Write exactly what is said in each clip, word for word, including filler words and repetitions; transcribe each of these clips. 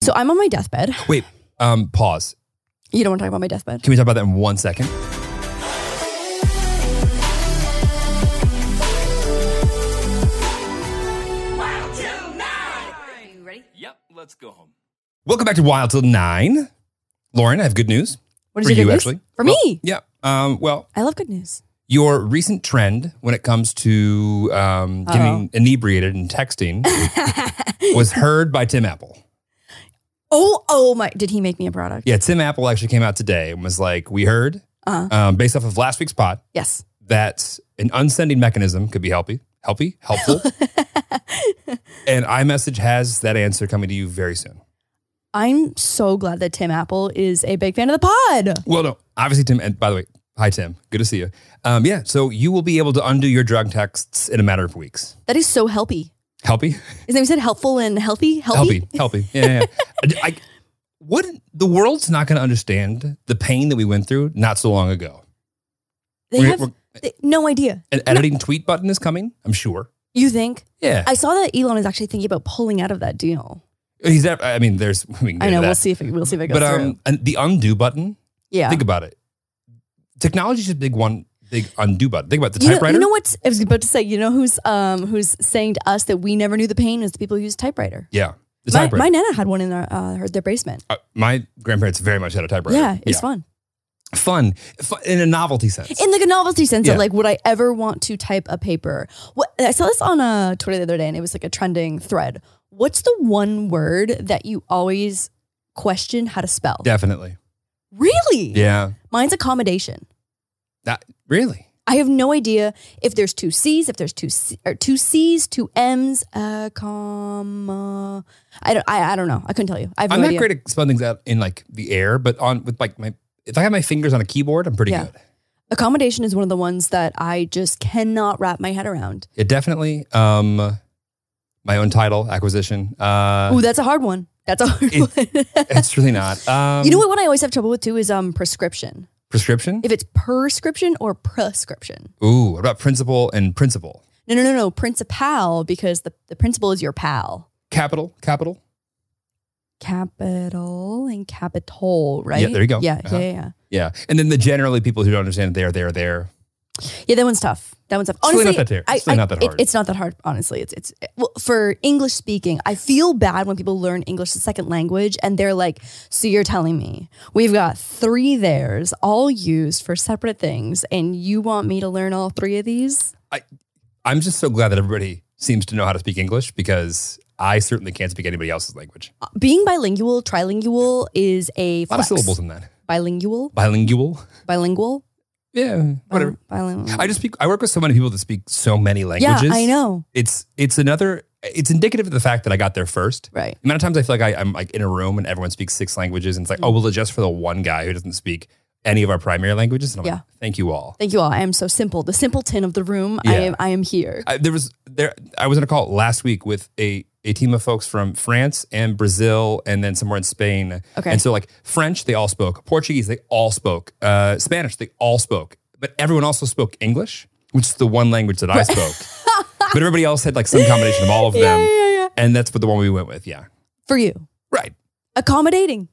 So I'm on my deathbed. Wait, um, pause. You don't want to talk about my deathbed? Can we talk about that in one second? Wild till nine. Are you ready? Yep, let's go home. Welcome back to Wild Till Nine. Lauren, I have good news. What is for your you, good news? actually. For Well, me? Yeah. Um, well, I love good news. your recent trend when it comes to um, getting inebriated and texting was heard by Tim Apple. Oh, oh my. Did he make me a product? Yeah, Tim Apple actually came out today and was like, we heard, Uh-huh. um, based off of last week's pod, Yes. that an unsending mechanism could be healthy, healthy, helpful. And iMessage has that answer coming to you very soon. I'm so glad that Tim Apple is a big fan of the pod. Well, no, obviously, Tim, and by the way, hi, Tim. Good to see you. Um, yeah, so you will be able to undo your drug texts in a matter of weeks. That is so helpy. Helpy? His name said helpful and healthy? Healthy? Helpy, helpy. Yeah, yeah. I, I, what, the world's not going to understand the pain that we went through not so long ago. They We're- have we're- they, no idea. An editing tweet button is coming, I'm sure. You think? Yeah. I saw that Elon is actually thinking about pulling out of that deal. He's. I mean, there's. We can get I know. into We'll that. see if it, we'll see if it goes But through. um, and the undo button. Yeah. Think about it. Technology is a big one. Big undo button. Think about the You know, typewriter. you know what I was about to say? You know who's um who's saying to us that we never knew the pain is the people who use typewriter. Yeah, the My, typewriter. my nana had one in their uh, her, their basement. Uh, my grandparents very much had a typewriter. Yeah, it's fun. Fun, fun in a novelty sense. In like a novelty sense Yeah. of like, would I ever want to type a paper? What I saw this on uh, Twitter the other day, and it was like a trending thread. What's the one word that you always question how to spell? Definitely. Really? Yeah. Mine's accommodation. That really. I have no idea if there's two C's, if there's two C, or two C's, two M's, uh, comma. I don't. I, I don't know. I couldn't tell you. I have I'm no not idea. great at spelling things out in like the air, but on with like my if I have my fingers on a keyboard, I'm pretty Yeah. good. Accommodation is one of the ones that I just cannot wrap my head around. It definitely. Um, my own title acquisition. Uh, Ooh, that's a hard one. That's a hard it- one. it's really not. Um, You know what one I always have trouble with too is um prescription. Prescription. If it's prescription or prescription. Ooh, what about principal and principal? No, no, no, no. Principal, because the, the principal is your pal. Capital, capital. Capital and capital, right? Yeah, there you go. Yeah, Uh-huh. yeah, yeah, yeah. Yeah, and then the generally people who don't understand they're there, there. Yeah, that one's tough. That one's tough. It's really Honestly, not that ter- I- it's really I- not that it- hard. it's not that hard. Honestly, it's it's well, for English speaking. I feel bad when people learn English as a second language and they're like, "So you're telling me we've got three theirs, all used for separate things, and you want me to learn all three of these?" I'm just so glad that everybody seems to know how to speak English because I certainly can't speak anybody else's language. Being bilingual, trilingual is a A lot flex. of syllables in that. Bilingual, Bilingual. bilingual, Yeah, whatever. bilingual. I just speak. I work with so many people that speak so many yeah, languages. I know. It's it's another. It's indicative of the fact that I got there first. Right. The amount of times I feel like I, I'm like in a room and everyone speaks six languages, and it's like, oh, we'll adjust for the one guy who doesn't speak any of our primary languages. And I'm Yeah. like, thank you all. Thank you all. I am so simple. The simpleton of the room. I Yeah. am. I am here. I, there was there. I was on a call last week with a a team of folks from France and Brazil, and then somewhere in Spain. Okay. And so like French, they all spoke. Portuguese, they all spoke. Uh, Spanish, they all spoke. But everyone also spoke English, which is the one language that I spoke. But everybody else had like some combination of all of them. Yeah, yeah, yeah. And that's what the one we went with. Yeah. For you, Right. accommodating.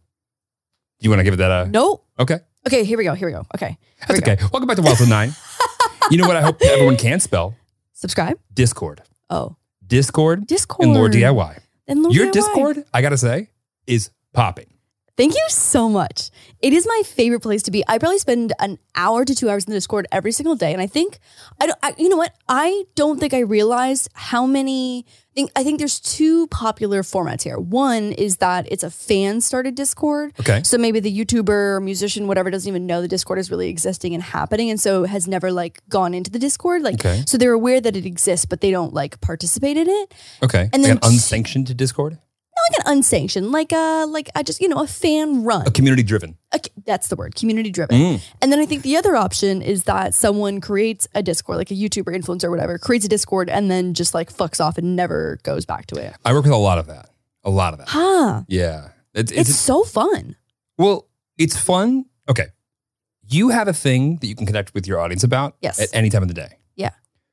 You want to give it that a Nope. okay? Okay, here we go. Here we go. Okay. Here That's we go. okay. Welcome back to Wild Till Nine. You know what I hope everyone can spell? Subscribe. Discord. Oh, Discord. Discord. And Lord D I Y. And Lord Your D I Y. Discord, I gotta say, is popping. Thank you so much. It is my favorite place to be. I probably spend an hour to two hours in the Discord every single day, and I think I don't. I, you know what? I don't think I realized how many. I think, I think there's two popular formats here. One is that it's a fan started Discord. Okay. So maybe the YouTuber or musician, whatever, doesn't even know the Discord is really existing and happening, and so has never like gone into the Discord. Like, Okay. so they're aware that it exists, but they don't like participate in it. Okay. And like then an unsanctioned Discord? Not like an unsanctioned, like a like a just you know a fan run. A community driven. Okay, that's the word, community driven. Mm. And then I think the other option is that someone creates a Discord, like a YouTuber, influencer, or whatever, creates a Discord and then just like fucks off and never goes back to it. I work with a lot of that. A lot of that. Huh. Yeah. It's, It's, it's, so fun. well, it's fun. Okay. You have a thing that you can connect with your audience about Yes. at any time of the day. Yeah.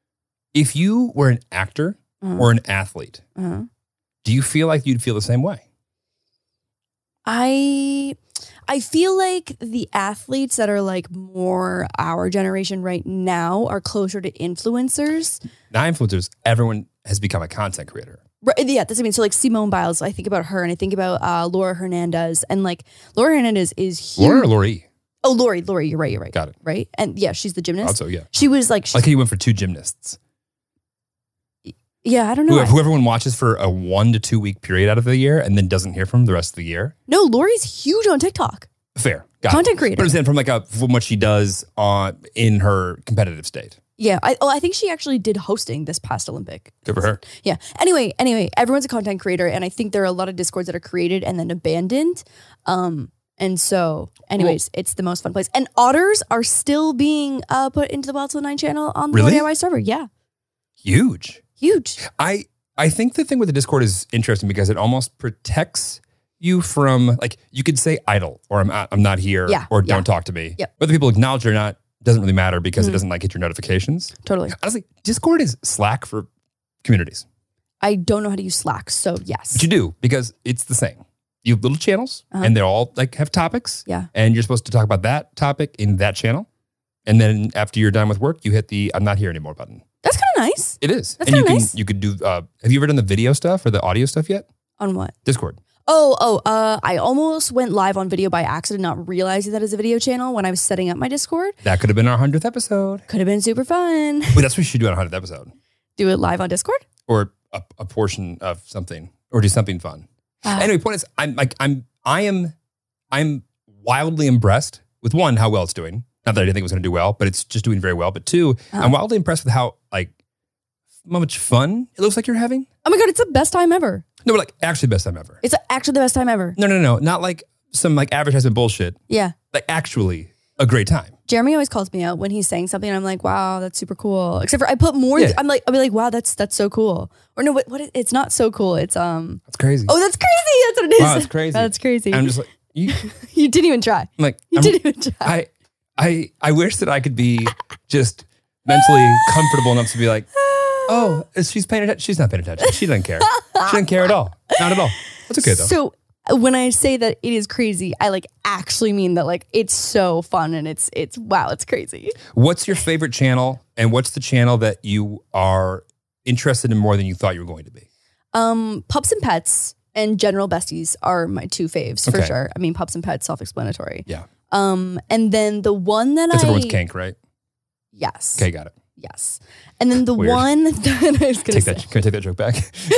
If you were an actor Uh-huh. or an athlete, Uh-huh. do you feel like you'd feel the same way? I I feel like the athletes that are like more our generation right now are closer to influencers. Now influencers, everyone has become a content creator. Right, yeah, that's what I mean. So like Simone Biles, I think about her and I think about uh, Laura Hernandez. And like Laura Hernandez is huge. Laura or Lori? Oh, Lori, Lori, you're right, you're right. Got it. Right? And yeah, she's the gymnast. Also, yeah. She was like, she's, Like how you went for two gymnasts. yeah, I don't know. Who, who everyone watches for a one to two week period out of the year and then doesn't hear from the rest of the year. No, Lori's huge on TikTok. Fair. Got Content it. creator. But I'm saying from like a, from what she does on in her competitive state. Yeah, I, oh, I think she actually did hosting this past Olympic. Good for her. Yeah. Anyway, anyway, everyone's a content creator, and I think there are a lot of Discords that are created and then abandoned. Um, and so, anyways, well, it's the most fun place. And otters are still being uh, put into the Wild Till Nine channel on the Really? D I Y server. Yeah, Huge. huge. I I think the thing with the Discord is interesting because it almost protects you from, like, you could say idle or I'm not, I'm not here Yeah, or yeah. don't talk to me. Yep. Whether people acknowledge it or not doesn't really matter because Mhm. it doesn't like hit your notifications. Totally. Honestly, Discord is Slack for communities. I don't know how to use Slack, so yes. But you do because it's the same. You have little channels Uh-huh. and they all like have topics. Yeah. And you're supposed to talk about that topic in that channel. And then after you're done with work, you hit the I'm not here anymore button. That's kind of nice. It is. That's and you kinda can nice. you could do uh have you ever done the video stuff or the audio stuff yet? On what? Discord. Oh, oh, uh, I almost went live on video by accident, not realizing that it's a video channel when I was setting up my Discord. That could have been our hundredth episode. Could have been super fun. Wait, that's what we should do on our hundredth episode. Do it live on Discord? Or a, a portion of something. Or do something fun. Uh, Anyway, point is I'm like I'm I am I'm wildly impressed with one, how well it's doing. Not that I didn't think it was gonna do well, but it's just doing very well. But two, Uh-huh. I'm wildly impressed with how like how much fun it looks like you're having. Oh my God, it's the best time ever. No, but like actually best time ever. It's actually the best time ever. No, no, no. Not like some like advertisement bullshit. Yeah. Like actually a great time. Jeremy always calls me out when he's saying something and I'm like, wow, that's super cool. Except for I put more, Yeah. I'm like, I'll be like, wow, that's that's so cool. Or no, what, what it's not so cool. It's, um, That's crazy. oh, that's crazy. That's what it is. Wow, that's crazy. That's crazy. I'm just like you you didn't even try. I'm like You I'm- didn't even try. I I I wish that I could be just mentally comfortable enough to be like, oh, she's paying attention. She's not paying attention. She doesn't care. She doesn't care at all. Not at all. That's okay though. So uh, when I say that it is crazy, I like actually mean that like it's so fun and it's it's wow, it's crazy. What's your favorite channel, and what's the channel that you are interested in more than you thought you were going to be? Um, Pups and Pets and General Besties are my two faves for Okay. sure. I mean, Pups and Pets, self-explanatory. Yeah, Um, and then the one that that's I everyone's kink, right? yes, Okay, got it. yes, and then the Weird. one that I was gonna Take say, that. Can I take that joke back?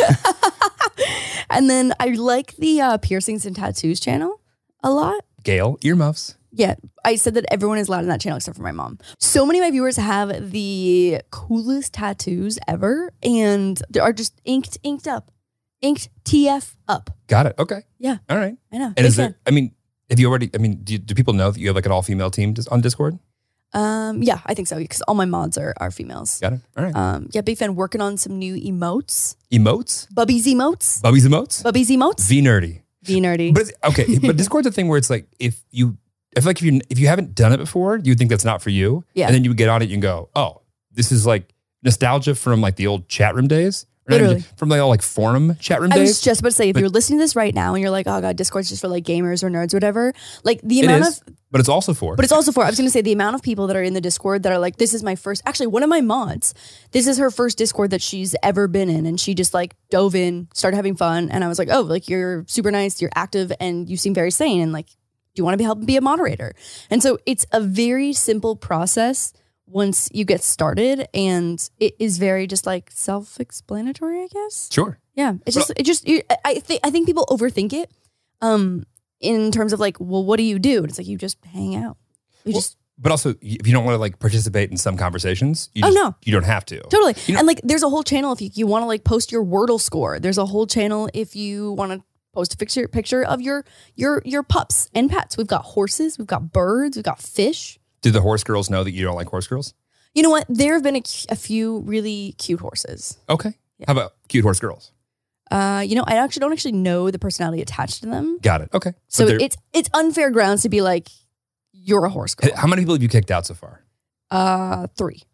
and then I like the uh, piercings and tattoos channel a lot. Gail, earmuffs. Yeah, I said that everyone is allowed in that channel except for my mom. So many of my viewers have the coolest tattoos ever, and they are just inked, inked up, inked T F up. Got it. Okay. Yeah, All right. I know. And Big is fan. there? I mean, have you already? I mean, do, do people know that you have like an all-female team dis- on Discord? Um, yeah, I think so because all my mods are are females. Got it. All right. Um, yeah, big fan. Working on some new emotes, Emotes. Bubby's emotes, Bubby's emotes. Bubby's emotes. V nerdy. V nerdy. But it's, okay, but Discord's a thing where it's like if you, I feel like if you if you haven't done it before, you would think that's not for you. Yeah. And then you would get on it and go, oh, this is like nostalgia from like the old chat room days. Or not even- Literally. From like all like forum chat room I days. was just about to say, if But- you're listening to this right now and you're like, oh god, Discord's just for like gamers or nerds or whatever, like the It amount is, of but it's also for. But it's also for, I was going to say the amount of people that are in the Discord that are like, this is my first, actually one of my mods, this is her first Discord that she's ever been in. And she just like dove in, started having fun. And I was like, oh, like you're super nice, you're active and you seem very sane. And like, do you want to be help be a moderator? And so it's a very simple process once you get started. And it is very just like self-explanatory, I guess. sure. Yeah. It's just, it just, you- I think, I think people overthink it. Um, in terms of like, well, what do you do? And it's like, you just hang out. You Well, just, But also, if you don't want to like participate in some conversations, you Oh, just, no. you don't have to. totally. You know- and like, there's a whole channel if you, you want to like post your Wordle score. There's a whole channel if you want to post a picture picture of your your your pups and pets. We've got horses, we've got birds, we've got fish. Do the horse girls know that you don't like horse girls? You know what? There have been a, cu- a few really cute horses. Okay. How about cute horse girls? Uh, you know, I actually don't actually know the personality attached to them, Got it. Okay. so But they're- it's it's unfair grounds to be like, you're a horse girl. how many people have you kicked out so far? Uh, three.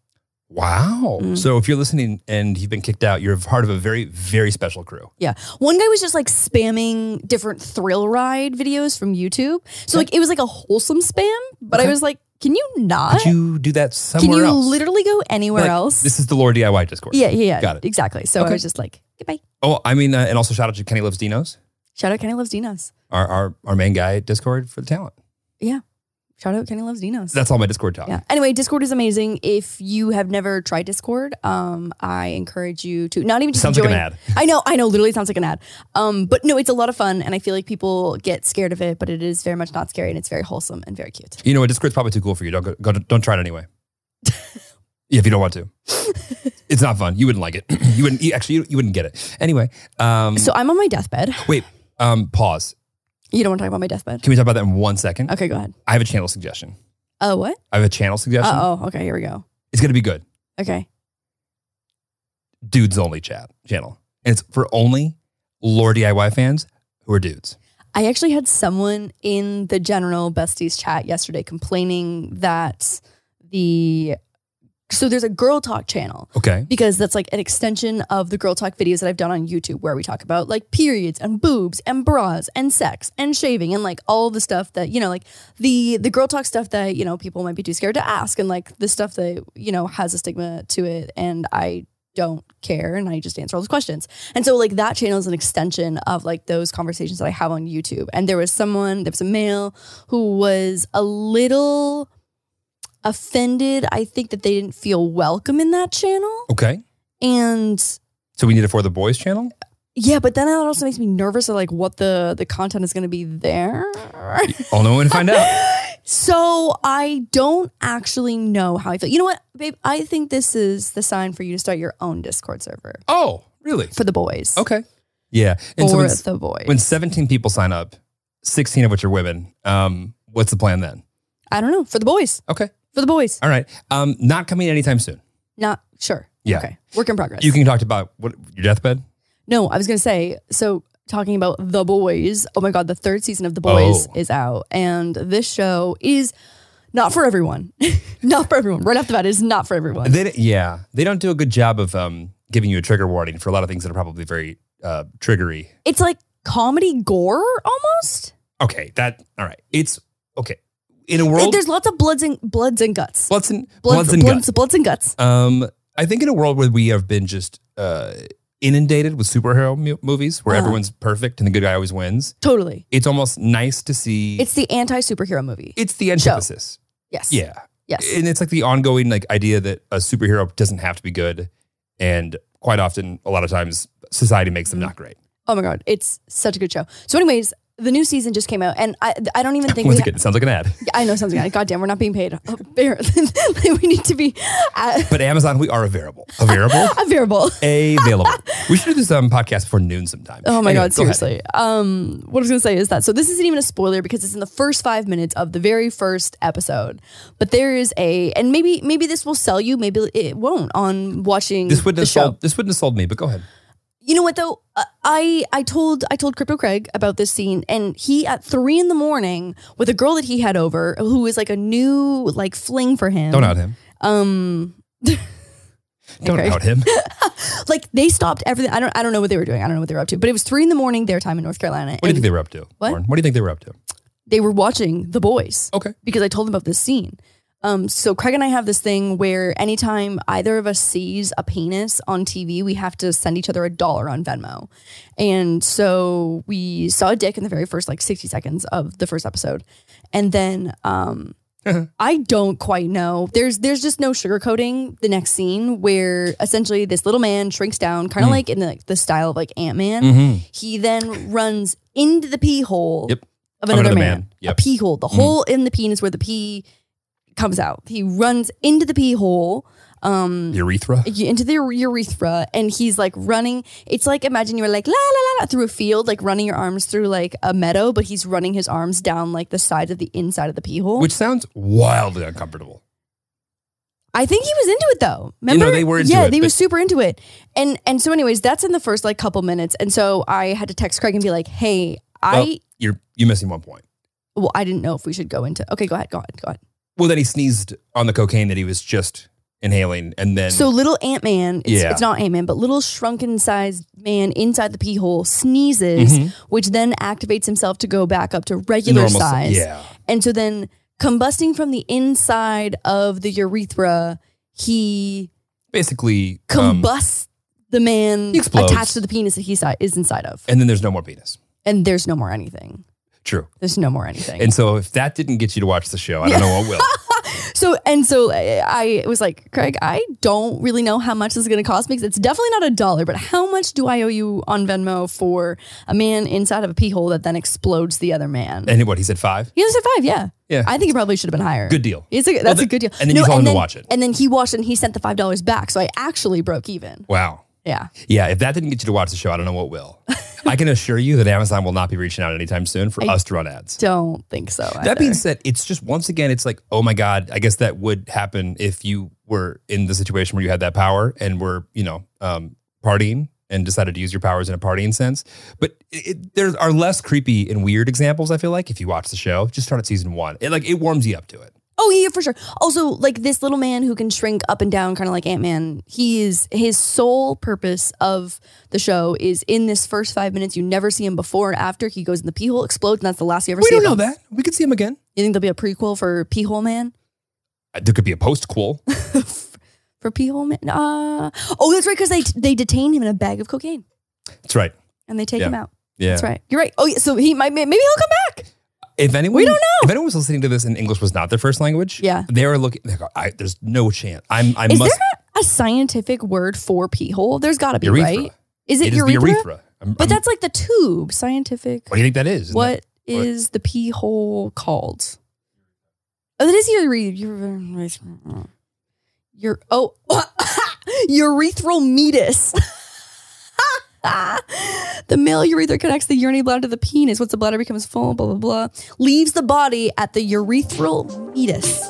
Wow. Mm. So if you're listening and you've been kicked out, you're part of a very, very special crew. Yeah. One guy was just like spamming different thrill ride videos from YouTube. So like it was like a wholesome spam, but I Okay. was like, can you not? Could you do that Can somewhere you else? literally go anywhere Like, else? This is the Lore D I Y Discord. yeah, yeah, yeah. Got it. Exactly. So I Okay. was just like, goodbye. Oh, I mean, uh, and also shout out to Kenny Loves Dinos, Shout out Kenny Loves Dinos. our, our our main guy at Discord for the talent. Yeah. Shout out Kenny Loves Dinos. That's all my Discord talk. Yeah. Anyway, Discord is amazing. If you have never tried Discord, um, I encourage you to not even just Sounds like join. an ad. I know, I know. Literally sounds like an ad. Um, but no, it's a lot of fun, and I feel like people get scared of it, but it is very much not scary, and it's very wholesome and very cute. You know what? Discord's probably too cool for you. Don't go, go don't try it anyway. Yeah, if you don't want to. It's not fun. You wouldn't like it. You wouldn't you, actually. You, you wouldn't get it anyway. Um, So I'm on my deathbed. wait. Um, pause. You don't want to talk about my deathbed? Can we talk about that in one second? Okay, go ahead. I have a channel suggestion. Oh, what? I have a channel suggestion. Uh oh. Okay, here we go. It's gonna be good. Okay. Dudes only chat channel, and it's for only Lore D I Y fans who are dudes. I actually had someone in the general besties chat yesterday complaining that the so there's a girl talk channel Okay. because that's like an extension of the girl talk videos that I've done on YouTube where we talk about like periods and boobs and bras and sex and shaving and like all the stuff that, you know, like the the girl talk stuff that, you know, people might be too scared to ask and like the stuff that, you know, has a stigma to it, and I don't care and I just answer all those questions. And so like that channel is an extension of like those conversations that I have on YouTube. And there was someone, there was a male who was a little offended, I think, that they didn't feel welcome in that channel. Okay. And So we need it for the boys channel. yeah, but then that also makes me nervous of like what the the content is going to be there. I'll know when to find out. So I don't actually know how I feel. You know what, babe? I think this is the sign for you to start your own Discord server Oh, really? for the boys. Okay. Yeah. And so For when, the boys. when seventeen people sign up, sixteen of which are women, um, what's the plan then? I don't know. For the boys. Okay. For the boys. All right. Um, not coming anytime soon. Not sure. Yeah. Okay. Work in progress. You can talk about what your deathbed. No, I was going to say, so talking about The Boys, oh my God, the third season of The Boys Oh. is out. And this show is not for everyone. Not for everyone. Right off the bat, it's not for everyone. They, yeah, they don't do a good job of um, giving you a trigger warning for a lot of things that are probably very uh, triggery. It's like comedy gore almost. Okay, that all right. It's okay in a world. There's lots of bloods and bloods and guts. bloods and Bloods, bloods and bloods, guts. bloods and guts. Um, I think in a world where we have been just uh, inundated with superhero mu- movies, where Uh-huh. everyone's perfect and the good guy always wins, Totally. it's almost nice to see. It's the anti-superhero movie. it's the antithesis. Yes. Yeah. Yes. And it's like the ongoing like idea that a superhero doesn't have to be good, and quite often, a lot of times, society makes them not great. Oh my God. It's such a good show. So anyways, the new season just came out and I I don't even think Once we again, it sounds like an ad. I know something. God damn, we're not being paid. Oh, bear- we need to be uh, But Amazon, we are available. Available? available. Available. We should do this um, podcast before noon sometime. Oh my Anyway, God, go ahead. seriously. Um, what I was going to say is that, so this isn't even a spoiler because it's in the first five minutes of the very first episode, but there is a, and maybe, maybe this will sell you, maybe it won't on watching This wouldn't the have show. sold. This wouldn't have sold me. But go ahead. You know what though? Uh, I I told I told Crypto Craig about this scene, and he at three in the morning with a girl that he had over who was like a new like fling for him. Don't out him. Um, Don't Craig. out him. like they stopped everything. I don't I don't know what they were doing. I don't know what they were up to. But it was three in the morning their time in North Carolina. What do you and think they were up to? What? Lauren? What do you think they were up to? they were watching The Boys. Okay. Because I told them about this scene. Um, so Craig and I have this thing where anytime either of us sees a penis on T V, we have to send each other a dollar on Venmo. And so we saw a dick in the very first like sixty seconds of the first episode. And then um, I don't quite know. There's there's just no sugarcoating the next scene where essentially this little man shrinks down, kind of like in the, the style of like Ant-Man. Mm-hmm. He then runs into the pee hole Yep. of another, another man. man. Yep. A pee hole. The hole in the penis where the pee comes out. He runs into the pee hole, um, Urethra. into the urethra, and he's like running. It's like imagine you were like la la la la through a field, like running your arms through like a meadow, but he's running his arms down like the sides of the inside of the pee hole. Which sounds wildly uncomfortable. I think he was into it though. Remember? they were into yeah, it, they were but- super into it. And and so anyways, that's in the first like couple minutes. And so I had to text Craig and be like, hey, Well, I you're you missing one point. well, I didn't know if we should go into okay, go ahead, go ahead, go ahead. Well, then he sneezed on the cocaine that he was just inhaling, and then So little Ant-Man, it's, Yeah. it's not Ant-Man, but little shrunken sized man inside the pee hole sneezes, which then activates himself to go back up to regular Normal si- size. yeah. And so then combusting from the inside of the urethra, he basically um, combusts the man he explodes. attached to the penis that he si- is inside of. and then there's no more penis. And there's no more anything. True. There's no more anything. And so if that didn't get you to watch the show, I don't know what will. So, and so I I was like, Craig, I don't really know how much this is going to cost me because it's definitely not a dollar, but how much do I owe you on Venmo for a man inside of a pee hole that then explodes the other man? And what, he said five? He said five, yeah. Yeah. I think it probably should have been higher. Good deal. It's a, that's Well, a then- good deal. and then you told him to watch it. And then he watched it and he sent the five dollars back. So I actually broke even. Wow. Yeah. Yeah, if that didn't get you to watch the show, I don't know what will. I can assure you that Amazon will not be reaching out anytime soon for us to run ads. Don't think so. That either. being said, it's just once again, it's like, oh my God, I guess that would happen if you were in the situation where you had that power and were, you know, um, partying and decided to use your powers in a partying sense. But it, it, there are less creepy and weird examples, I feel like, if you watch the show. Just start at season one. It like it warms you up to it. Oh yeah, for sure. Also, like this little man who can shrink up and down, kind of like Ant-Man. He is his sole purpose of the show is in this first five minutes. You never see him before and after. He goes in the pee hole, explodes, and that's the last you ever We see. don't of know him. that. We could see him again. You think there'll be a prequel for Pee Hole Man? Uh, There could be a post-quel. For Pee Hole Man? Uh, oh, that's right, because they they detain him in a bag of cocaine That's right. and they take Yeah. him out. Yeah. That's right. You're right. Oh yeah. So he might maybe he'll come back. If anyone, We don't know. If anyone was listening to this and English was not their first language, Yeah. they were looking. They go, I, there's no chance. I'm. I Is must. there a scientific word for pee hole? There's got to be, Urethra. right? Is it, It is urethra? the urethra. I'm- But I'm- that's like the tube. Scientific. What do you think that is? Isn't What that- what- is the pee hole called? Oh, that is your your your oh urethral meatus. The male urethra connects the urinary bladder to the penis. Once the bladder becomes full, blah blah blah, leaves the body at the urethral meatus.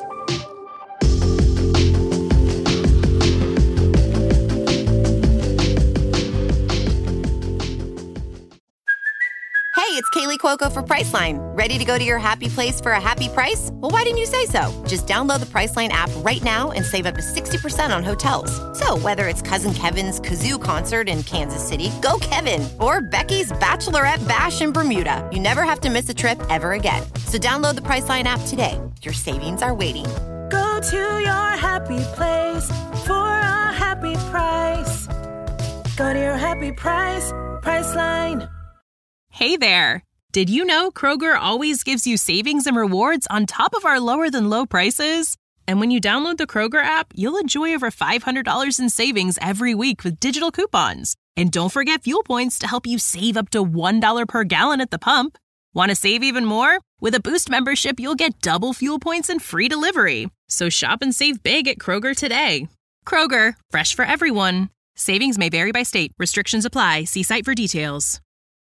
Hey, it's Kaylee Cuoco for Priceline. Ready to go to your happy place for a happy price? Well, why didn't you say so? Just download the Priceline app right now and save up to sixty percent on hotels. So whether it's Cousin Kevin's Kazoo Concert in Kansas City, go Kevin, or Becky's Bachelorette Bash in Bermuda, you never have to miss a trip ever again. So download the Priceline app today. Your savings are waiting. Go to your happy place for a happy price. Go to your happy price, Priceline. Hey there! Did you know Kroger always gives you savings and rewards on top of our lower than low prices? And when you download the Kroger app, you'll enjoy over five hundred dollars in savings every week with digital coupons. And don't forget fuel points to help you save up to one dollar per gallon at the pump. Want to save even more? With a Boost membership, you'll get double fuel points and free delivery. So shop and save big at Kroger today. Kroger, fresh for everyone. Savings may vary by state. Restrictions apply. See site for details.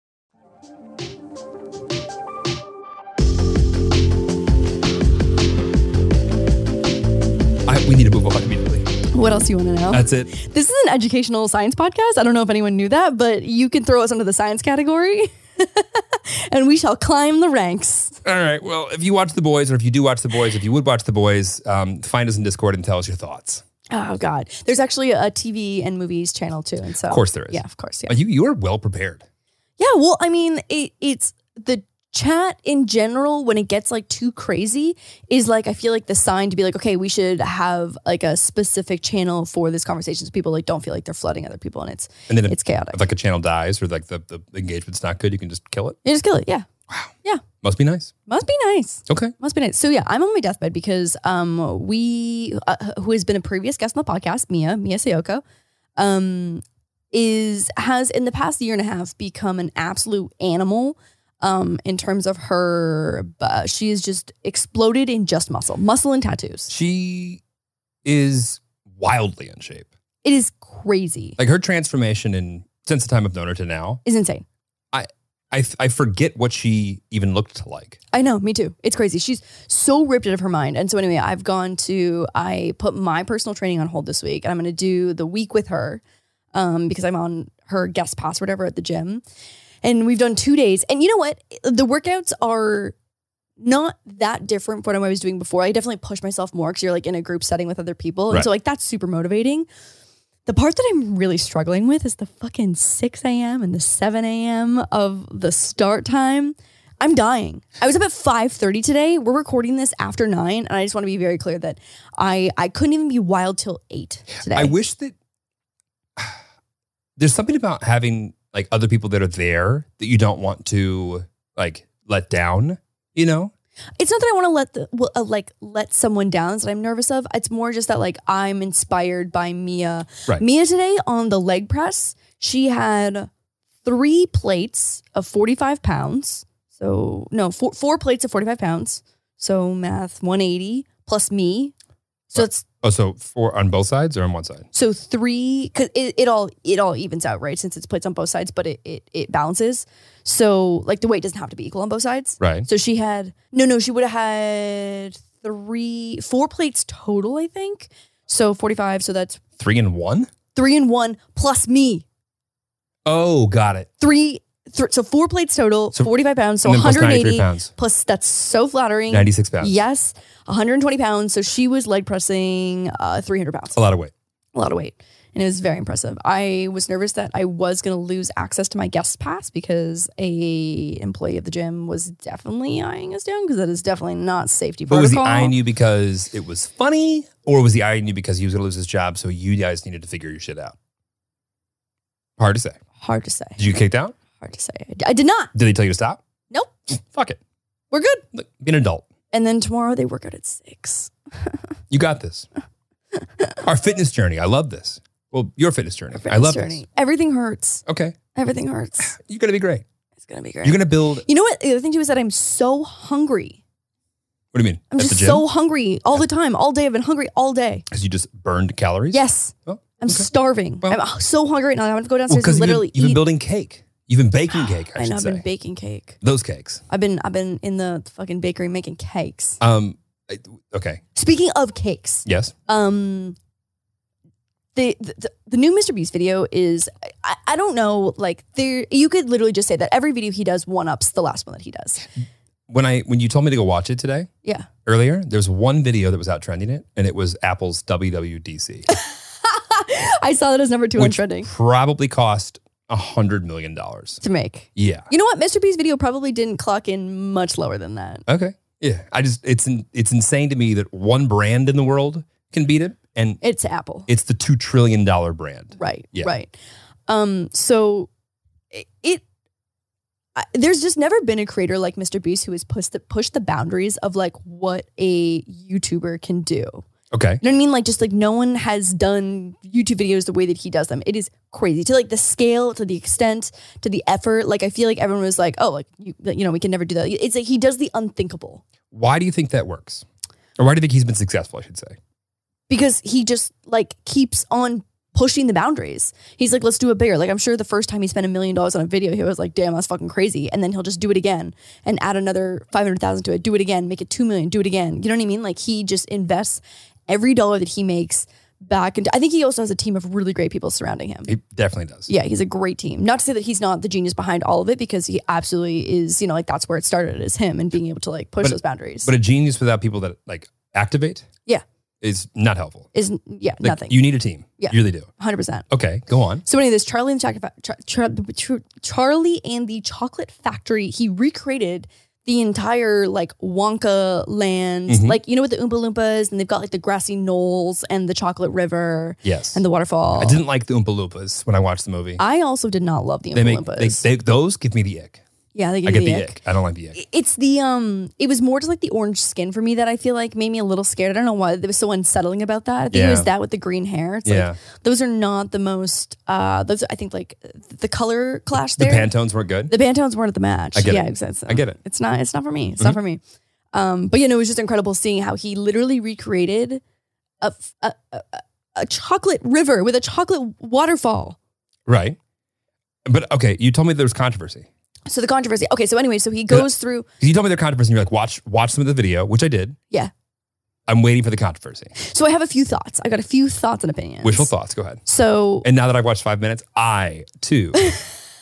I, we need to move on immediately. What else do you want to know? That's it. This is an educational science podcast. I don't know if anyone knew that, but you can throw us under the science category and we shall climb the ranks. All right. Well, if you watch The Boys, or if you do watch The Boys, if you would watch The Boys, um, find us in Discord and tell us your thoughts. Oh God. There's actually a T V and movies channel too. And so Of course there is. Yeah, of course. Yeah. Uh, You you are well prepared. Yeah. Well, I mean, it, it's the chat in general, when it gets like too crazy, is like, I feel like the sign to be like, okay, we should have like a specific channel for this conversation so people like don't feel like they're flooding other people and it's, And then if, it's chaotic. if like a channel dies or like the, the engagement's not good, you can just kill it. You just kill it. Yeah. Yeah. Must be nice. Must be nice. Okay. Must be nice. So yeah, I'm on my deathbed because um we uh, who has been a previous guest on the podcast, Mia Mia Sayoko, um is has in the past year and a half become an absolute animal. Um, in terms of her, uh, she is just exploded in just muscle, muscle and tattoos. She is wildly in shape. It is crazy. Like her transformation in since the time I've known her to now, It's insane. I I forget what she even looked like. I know, me too. It's crazy. She's so ripped out of her mind. And so anyway, I've gone to, I put my personal training on hold this week and I'm going to do the week with her um, because I'm on her guest pass or whatever at the gym. And we've done two days. And you know what? The workouts are not that different from what I was doing before. I definitely push myself more because you're like in a group setting with other people. And Right. so like that's super motivating. The part that I'm really struggling with is the fucking six a.m. and the seven a.m. of the start time. I'm dying. I was up at five thirty today. We're recording this after nine. And I just want to be very clear that I, I couldn't even be wild till eight today. I wish that there's something about having like other people that are there that you don't want to like let down, you know? It's not that I want to let the well, uh, like let someone down that I'm nervous of. It's more just that like I'm inspired by Mia. Right. Mia today on the leg press, she had three plates of forty-five pounds. So no, four, four plates of forty-five pounds. So math, one eighty plus me. So it's Oh, so four on both sides or on one side? so three because it, it all it all evens out, right? Since it's plates on both sides, but it, it it balances. So like the weight doesn't have to be equal on both sides. Right. So she had no, no, she would have had three, four plates total, I think. So forty-five. So that's Three and one? three and one plus me. Oh, got it. Three, th- so four plates total, So- forty-five pounds. So and then plus one hundred eighty ninety-three pounds. plus. That's so flattering. ninety-six pounds. Yes, one hundred twenty pounds. So she was leg pressing uh, three hundred pounds. A lot of weight. A lot of weight. And it was very impressive. I was nervous that I was going to lose access to my guest pass because a employee of the gym was definitely eyeing us down because that is definitely not safety But was he protocol. eyeing you because it was funny, or was he eyeing you because he was going to lose his job, so you guys needed to figure your shit out? Hard to say. Hard to say. Did you get kicked out? Hard to say. I, I did not. Did they tell you to stop? Nope. Fuck it. We're good. Look, be an adult. And then tomorrow they work out at six. You got this. Our fitness journey. I love this. Well, your fitness journey. I Fitness love journey. this. Everything hurts. Okay. Everything hurts. You're going to be great. It's going to be great. You're going to build. you know what? The other thing too is that I'm so hungry. What do you mean? I'm At just the gym? so hungry all the time. All day. I've been hungry all day. Because you just burned calories? Yes. Oh, I'm okay. starving. Well- I'm so hungry right now. I want to go Well, downstairs because and you've, been- literally you've been eat. building cake. You've been baking cake, I, I should know. I've say. been baking cake. Those cakes. I've been I've been in the fucking bakery making cakes. Um. I- Okay. Speaking of cakes, Yes. um, the the, the new Mister Beast video is I, I don't know like there you could literally just say that every video he does one ups the last one that he does. When I when you told me to go watch it today Yeah, earlier, there's one video that was out trending it, and it was Apple's W W D C, I saw that as number two on which trending probably cost a hundred million dollars. to make. Yeah. You know what? Mister Beast video probably didn't clock in much lower than that. Okay. Yeah. I just it's in, it's insane to me that one brand in the world can beat it, and It's Apple. it's the two trillion dollar brand. Right. Yeah. Right. Um, so it, it I, there's just never been a creator like Mister Beast who has pushed the pushed the boundaries of like what a YouTuber can do. Okay. You know what I mean? Like just like no one has done YouTube videos the way that he does them. It is crazy to like the scale, to the extent, to the effort. Like I feel like everyone was like, oh, like you, you know, we can never do that. It's like he does the unthinkable Why do you think that works, or why do you think he's been successful? I should say. because he just like keeps on pushing the boundaries. He's like, let's do it bigger. Like I'm sure the first time he spent a million dollars on a video, he was like, damn, that's fucking crazy. And then he'll just do it again and add another five hundred thousand to it. Do it again, make it two million, do it again. You know what I mean? Like he just invests every dollar that he makes back into, I think he also has a team of really great people surrounding him. He definitely does. Yeah, he's a great team. Not to say that he's not the genius behind all of it, because he absolutely is, you know, like that's where it started, is him and being able to like push But- those boundaries. But a genius without people that like activate yeah, is not helpful. is yeah, Like, nothing. You need a team. Yeah. You really do. one hundred percent. Okay, go on. So anyway, this Charlie and the Chocolate Fa- Char- Char- Charlie and the Chocolate Factory, he recreated the entire like Wonka land, Mhm. like you know with the Oompa Loompas, and they've got like the grassy knolls and the chocolate river Yes. and the waterfall. I didn't like the Oompa Loompas when I watched the movie. I also did not love the Oompa they make Loompas. they, they those give me the ick. yeah, they give I me get the the ick. ick. I don't like the ick. It's the um. It was more just like the orange skin for me that I feel like made me a little scared. I don't know why it was so unsettling about that. I think it Yeah. was that with the green hair. It's Yeah. like those are not the most. Uh, those I think like the color clash The there. Pantones weren't good. The Pantones weren't at the match. I get yeah, it. exactly. I get it. It's not. It's not for me. It's not for me. Um, but you know, it was just incredible seeing how he literally recreated a a, a, a chocolate river with a chocolate waterfall. Right. But okay, you told me there was controversy. So the controversy. Okay, so anyway, so he goes through. 'Cause you told me there was controversy and you're like, watch watch some of the video, which I did. Yeah. I'm waiting for the controversy. So I have a few thoughts. I got a few thoughts and opinions. Wishful thoughts. Go ahead. So And now that I've watched five minutes, I too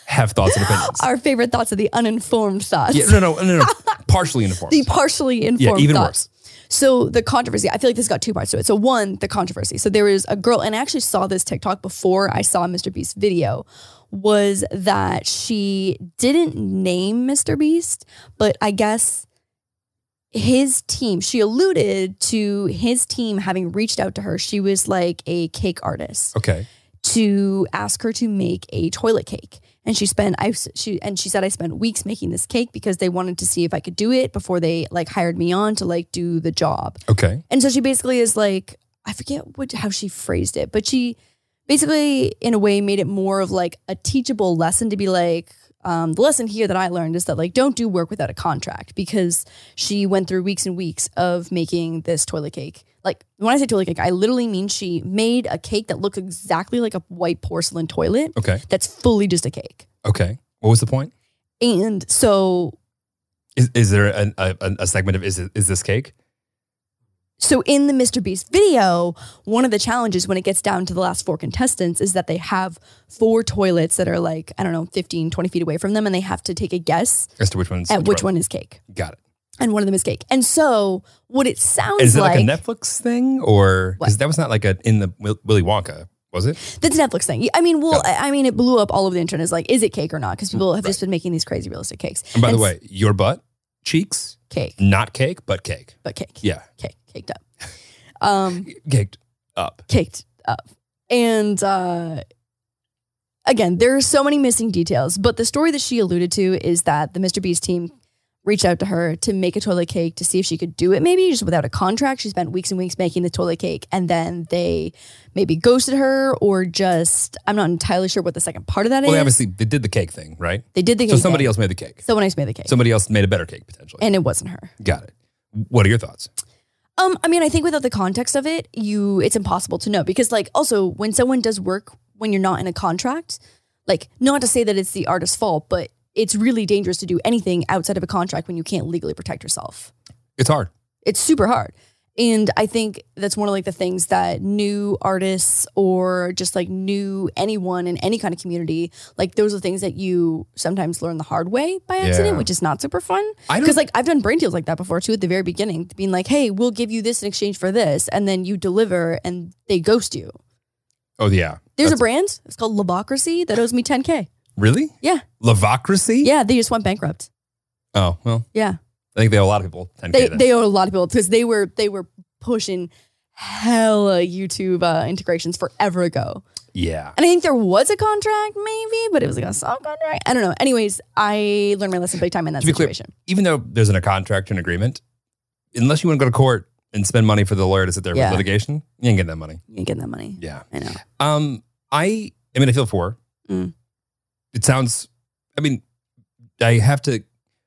have thoughts and opinions. Our favorite thoughts are the uninformed thoughts. Yeah, no, no, no, no. Partially informed. The partially informed Yeah, even thoughts. So the controversy, I feel like this got two parts to it. So one, the controversy. So there was a girl, and I actually saw this TikTok before I saw Mister Beast's video, was that she didn't name Mister Beast, but I guess his team, she alluded to his team having reached out to her. She was like a cake artist. Okay. To ask her to make a toilet cake. And she spent, I she and she said I spent weeks making this cake because they wanted to see if I could do it before they like hired me on to like do the job. Okay. And so she basically is like, I forget what how she phrased it, but she basically in a way made it more of like a teachable lesson to be like, um, the lesson here that I learned is that like don't do work without a contract, because she went through weeks and weeks of making this toilet cake. Like when I say toilet cake, I literally mean she made a cake that looked exactly like a white porcelain toilet. Okay. That's fully just a cake. Okay. What was the point? And so, Is is there an, a a segment of is it, is this cake? so in the Mister Beast video, one of the challenges when it gets down to the last four contestants is that they have four toilets that are like, I don't know, fifteen, twenty feet away from them. And they have to take a guess As to which one's at the which toilet. one is cake. Got it. And one of them is cake. And so what it sounds Is it like, like, a Netflix thing, or What? because that was not like a in the Will- Willy Wonka, was it? that's a Netflix thing. I mean, well, Yeah. I I mean, it blew up all over the internet. It's like, is it cake or not? Because people have just been making these crazy realistic cakes. And by the s- way, your butt cheeks, cake, not cake, but cake. but cake. Yeah, Cake, caked up. Um, caked up. caked up. And uh, again, there are so many missing details, but the story that she alluded to is that the Mister Beast team reached out to her to make a toilet cake to see if she could do it, maybe just without a contract. She spent weeks and weeks making the toilet cake, and then they maybe ghosted her, or just, I'm not entirely sure what the second part of that Well, is. they obviously they did the cake thing, right? They did the So cake somebody thing. else made the cake. Someone else made the cake. Somebody else made a better cake potentially. And it wasn't her. Got it. What are your thoughts? Um, I mean, I think without the context of it, you it's impossible to know, because like also when someone does work when you're not in a contract, like not to say that it's the artist's fault, but it's really dangerous to do anything outside of a contract when you can't legally protect yourself. It's hard. It's super hard. And I think that's one of like the things that new artists or just like new anyone in any kind of community, like those are things that you sometimes learn the hard way by accident, Yeah. which is not super fun. I don't- Because like I've done brain deals like that before too at the very beginning, being like, hey, we'll give you this in exchange for this. And then you deliver and they ghost you. Oh yeah. There's That's- a brand, it's called Labocracy, that owes me ten K. Really? Yeah. Lavocracy? Yeah, they just went bankrupt. Oh well, Yeah. I think they owe a lot of people ten K They then. they owe a lot of people because they were they were pushing hella YouTube uh, integrations forever ago. yeah. And I think there was a contract maybe, but it was like a soft contract. I don't know. Anyways, I learned my lesson big time in that To be clear, situation. even though there's an, a contract or an agreement, unless you want to go to court and spend money for the lawyer to sit there Yeah. with litigation, you ain't getting that money. You ain't getting that money. Yeah. I know. Um, I, I mean, I feel for her. Mm. It sounds, I mean, I have to,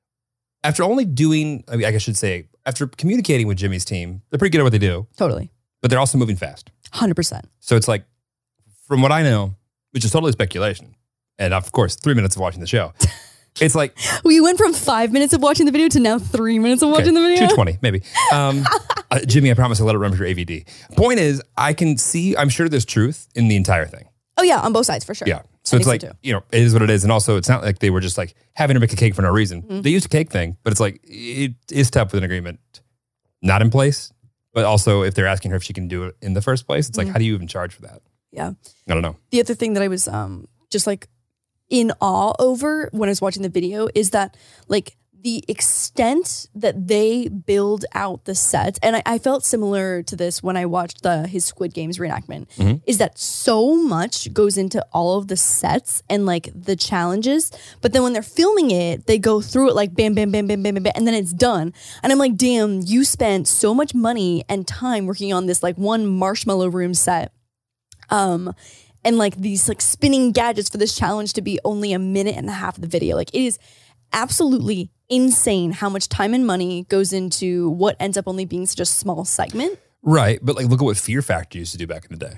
after only doing, I mean, I should say, after communicating with Jimmy's team, they're pretty good at what they do, Totally. but they're also moving fast. one hundred percent. So it's like, from what I know, which is totally speculation, and of course, three minutes of watching the show, it's like, We went from five minutes of watching the video to now three minutes of watching the video. two twenty, maybe. Um, uh, Jimmy, I promise I'll let it run for your A V D. Point is, I can see, I'm sure there's truth in the entire thing. Oh yeah, on both sides for sure. Yeah. So I it's think like, so too. you know, it is what it is. And also, it's not like they were just like having to make a cake for no reason. Mm-hmm. They used a cake thing, but it's like, it is tough with an agreement not in place. But also, if they're asking her if she can do it in the first place, it's like, Mm-hmm. how do you even charge for that? Yeah. I don't know. The other thing that I was um just like in awe over when I was watching the video is that like the extent that they build out the sets, and I, I felt similar to this when I watched the his Squid Games reenactment, Mm-hmm. is that so much goes into all of the sets and like the challenges, but then when they're filming it, they go through it like bam, bam, bam, bam, bam, bam, bam, and then it's done. And I'm like, damn, you spent so much money and time working on this like one marshmallow room set. Um, and like these like spinning gadgets for this challenge to be only a minute and a half of the video. Like it is absolutely insane how much time and money goes into what ends up only being such a small segment. Right. But like, look at what Fear Factor used to do back in the day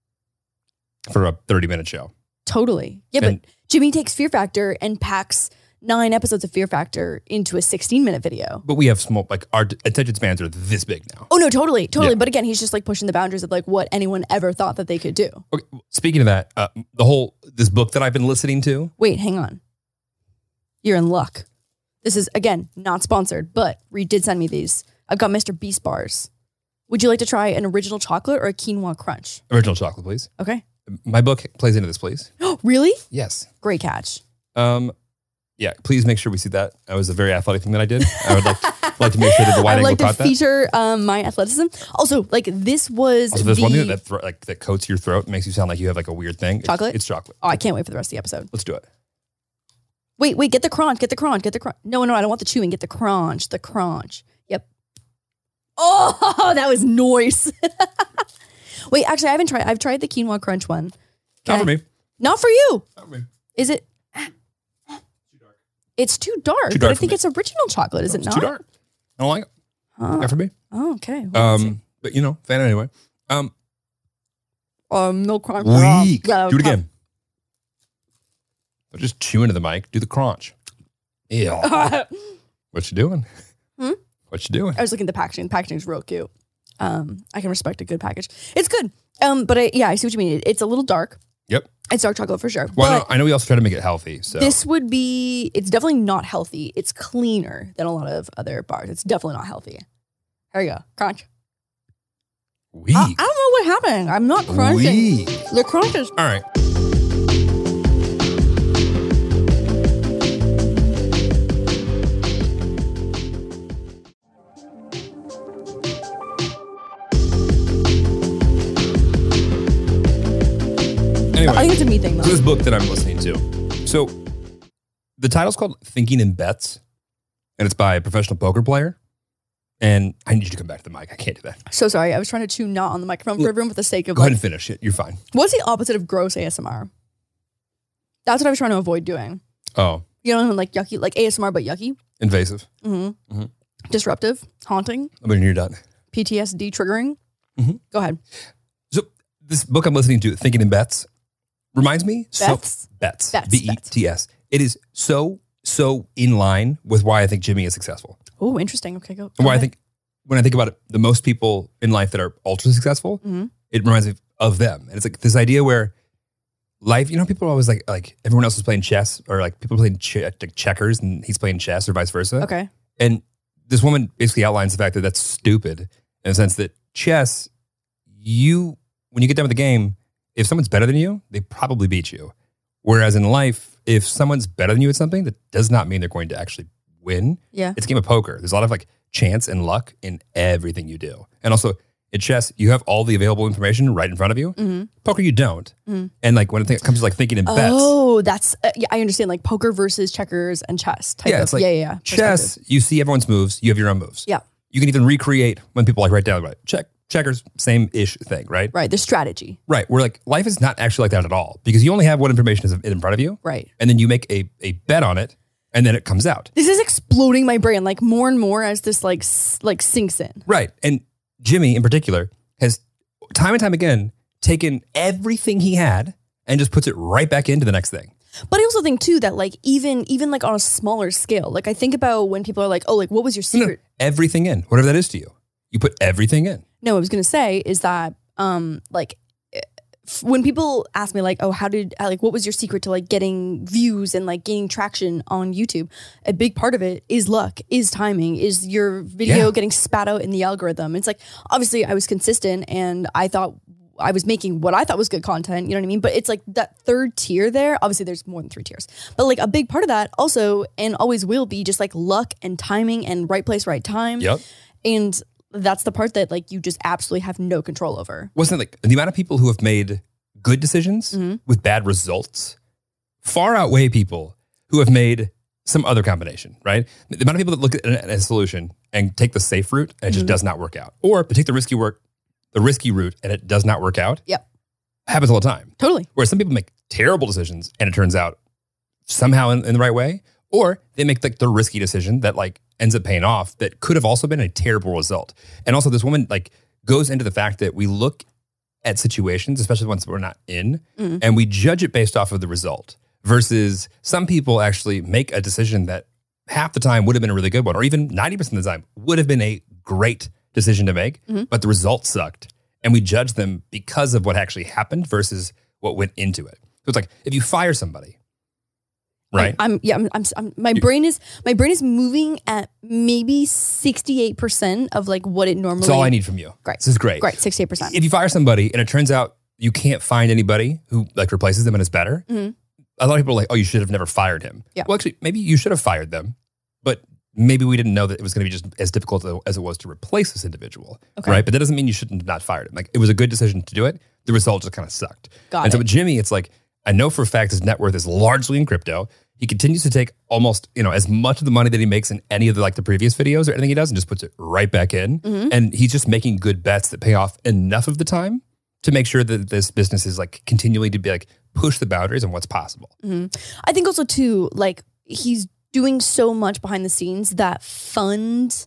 for a thirty minute show. Totally. Yeah, And- but Jimmy takes Fear Factor and packs nine episodes of Fear Factor into a sixteen minute video. But we have small, like our attention spans are this big now. Oh no, totally, totally. Yeah. But again, he's just like pushing the boundaries of like what anyone ever thought that they could do. Okay, speaking of that, uh, the whole, this book that I've been listening to. Wait, hang on. You're in luck. This is, again, not sponsored, but Reed did send me these. I've got Mister Beast bars. Would you like to try an original chocolate or a quinoa crunch? Original chocolate, please. Okay. My book plays into this, please. Really? Yes. Great catch. Um, yeah, please make sure we see that. That was a very athletic thing that I did. I would like to, like to make sure that the wide I'd angle like to caught that. feature um, my athleticism. Also, like this was Also, there's the... one thing that thro- like that coats your throat, makes you sound like you have like a weird thing. It's- Chocolate? It's, chocolate. Oh, I can't wait for the rest of the episode. Let's do it. Wait, wait, get the crunch, get the crunch, get the crunch. No, no, I don't want the chewing, get the crunch, the crunch. Yep. Oh, that was nice. Wait, actually, I haven't tried. I've tried the quinoa crunch one. Not for Okay. me. Not for you. Not for me. Is it? It's too dark. Too but dark I for think me. it's original chocolate, is it It's not? too dark. I don't like it. Oh, Not for me. oh, okay. Well, let's see. Um, but you know, fan anyway. Um, um, no crunch. weak. Yeah, Do it crunch. again. Don't just chew into the mic. Do the crunch. Ew. What you doing? Hmm? What you doing? I was looking at the packaging. The packaging is real cute. Um, I can respect a good package. It's good. Um, but I, yeah, I see what you mean. It- It's a little dark. Yep. It's dark chocolate for sure. Well, I but know, I know we also try to make it healthy. So this would be, it's definitely not healthy. It's cleaner than a lot of other bars. It's definitely not healthy. Here you go. Crunch. weak. I, I don't know what happened. I'm not crunching. Weak. The crunch is, All right. Anyway, I think it's a me thing though. so this book that I'm listening to. So the title's called Thinking in Bets, and it's by a professional poker player. And I need you to come back to the mic. I can't do that. So sorry. I was trying to chew not on the microphone for Look, everyone for the sake of Go ahead like, and finish it. You're fine. what's the opposite of gross A S M R? That's what I was trying to avoid doing. Oh, You know, like yucky, like A S M R, but yucky. invasive. Mm-hmm. Mhm. Disruptive, haunting, I mean, you're done. P T S D triggering. Mhm. Go ahead. So this book I'm listening to, Thinking in Bets, reminds me Bets? so bets Bets, B E T S. It is so so in line with why I think Jimmy is successful. Oh, interesting. Okay, go. And go why I ahead. think when I think about it, the most people in life that are ultra successful, Mhm. it reminds me of them. And it's like this idea where life, you know, people are always like like everyone else is playing chess, or like people playing che- like checkers and he's playing chess, or vice versa. Okay. And this woman basically outlines the fact that that's stupid in the sense that chess, you, when you get done with the game, if someone's better than you, they probably beat you. Whereas in life, if someone's better than you at something, that does not mean they're going to actually win. Yeah. It's a game of poker. There's a lot of like chance and luck in everything you do. And also in chess, you have all the available information right in front of you. Mm-hmm. Poker, you don't. Mhm. And like when it comes to like thinking in bets, Oh, that's uh, yeah. I understand. Like poker versus checkers and chess. Type yeah, of, it's like yeah, yeah, yeah. chess, Perspective. you see everyone's moves, you have your own moves. Yeah. You can even recreate when people like write down, right? Check, checkers, same ish thing, right? Right. The strategy. Right. Where like life is not actually like that at all because you only have what information is in front of you. Right. And then you make a, a bet on it and then it comes out. This is exploding my brain like more and more as this like s- like sinks in. Right. And Jimmy in particular has time and time again taken everything he had and just puts it right back into the next thing. But I also think too that like even even like on a smaller scale, like I think about when people are like, oh, like what was your No, no, secret? everything in, whatever that is to you. You put everything in. No, I was gonna say is that um like f- when people ask me like, oh, how did like what was your secret to like getting views and like gaining traction on YouTube? A big part of it is luck, is timing, is your video Yeah. getting spat out in the algorithm. It's like obviously I was consistent and I thought I was making what I thought was good content, you know what I mean? But it's like that third tier there. Obviously, there's more than three tiers, but like a big part of that also and always will be just like luck and timing and right place, right time. Yep. And that's the part that like you just absolutely have no control over. Wasn't it like the amount of people who have made good decisions Mm-hmm. with bad results far outweigh people who have made some other combination, right? The amount of people that look at a, a solution and take the safe route and it just Mm-hmm. does not work out, or but take the risky work, the risky route and it does not work out. Yep. Happens all the time. Totally. Whereas some people make terrible decisions and it turns out somehow in, in the right way, or they make like the risky decision that like ends up paying off that could have also been a terrible result. And also this woman like goes into the fact that we look at situations, especially ones we're not in, Mm. and we judge it based off of the result. versus some people actually make a decision that half the time would have been a really good one, or even ninety percent of the time would have been a great decision to make, mm-hmm. but the results sucked. And we judge them because of what actually happened versus what went into it. So it's like, if you fire somebody, right? I'm, I'm yeah. I'm, I'm, I'm. My brain is my brain is moving at maybe sixty-eight percent of like what it normally. That's all I need from you. Great. This is great. Great. Sixty-eight percent. If you fire somebody and it turns out you can't find anybody who like replaces them and is better, mm-hmm. a lot of people are like, "Oh, you should have never fired him." Yeah. Well, actually, maybe you should have fired them, but maybe we didn't know that it was going to be just as difficult as it was to replace this individual, okay. right? But that doesn't mean you shouldn't have not fired him. Like, it was a good decision to do it. The result just kind of sucked. Got and it. so with Jimmy, it's like, I know for a fact his net worth is largely in crypto. He continues to take almost, you know, as much of the money that he makes in any of the like the previous videos or anything he does and just puts it right back in. Mm-hmm. And he's just making good bets that pay off enough of the time to make sure that this business is like continually to be like push the boundaries on what's possible. Mm-hmm. I think also too, like he's doing so much behind the scenes that fund,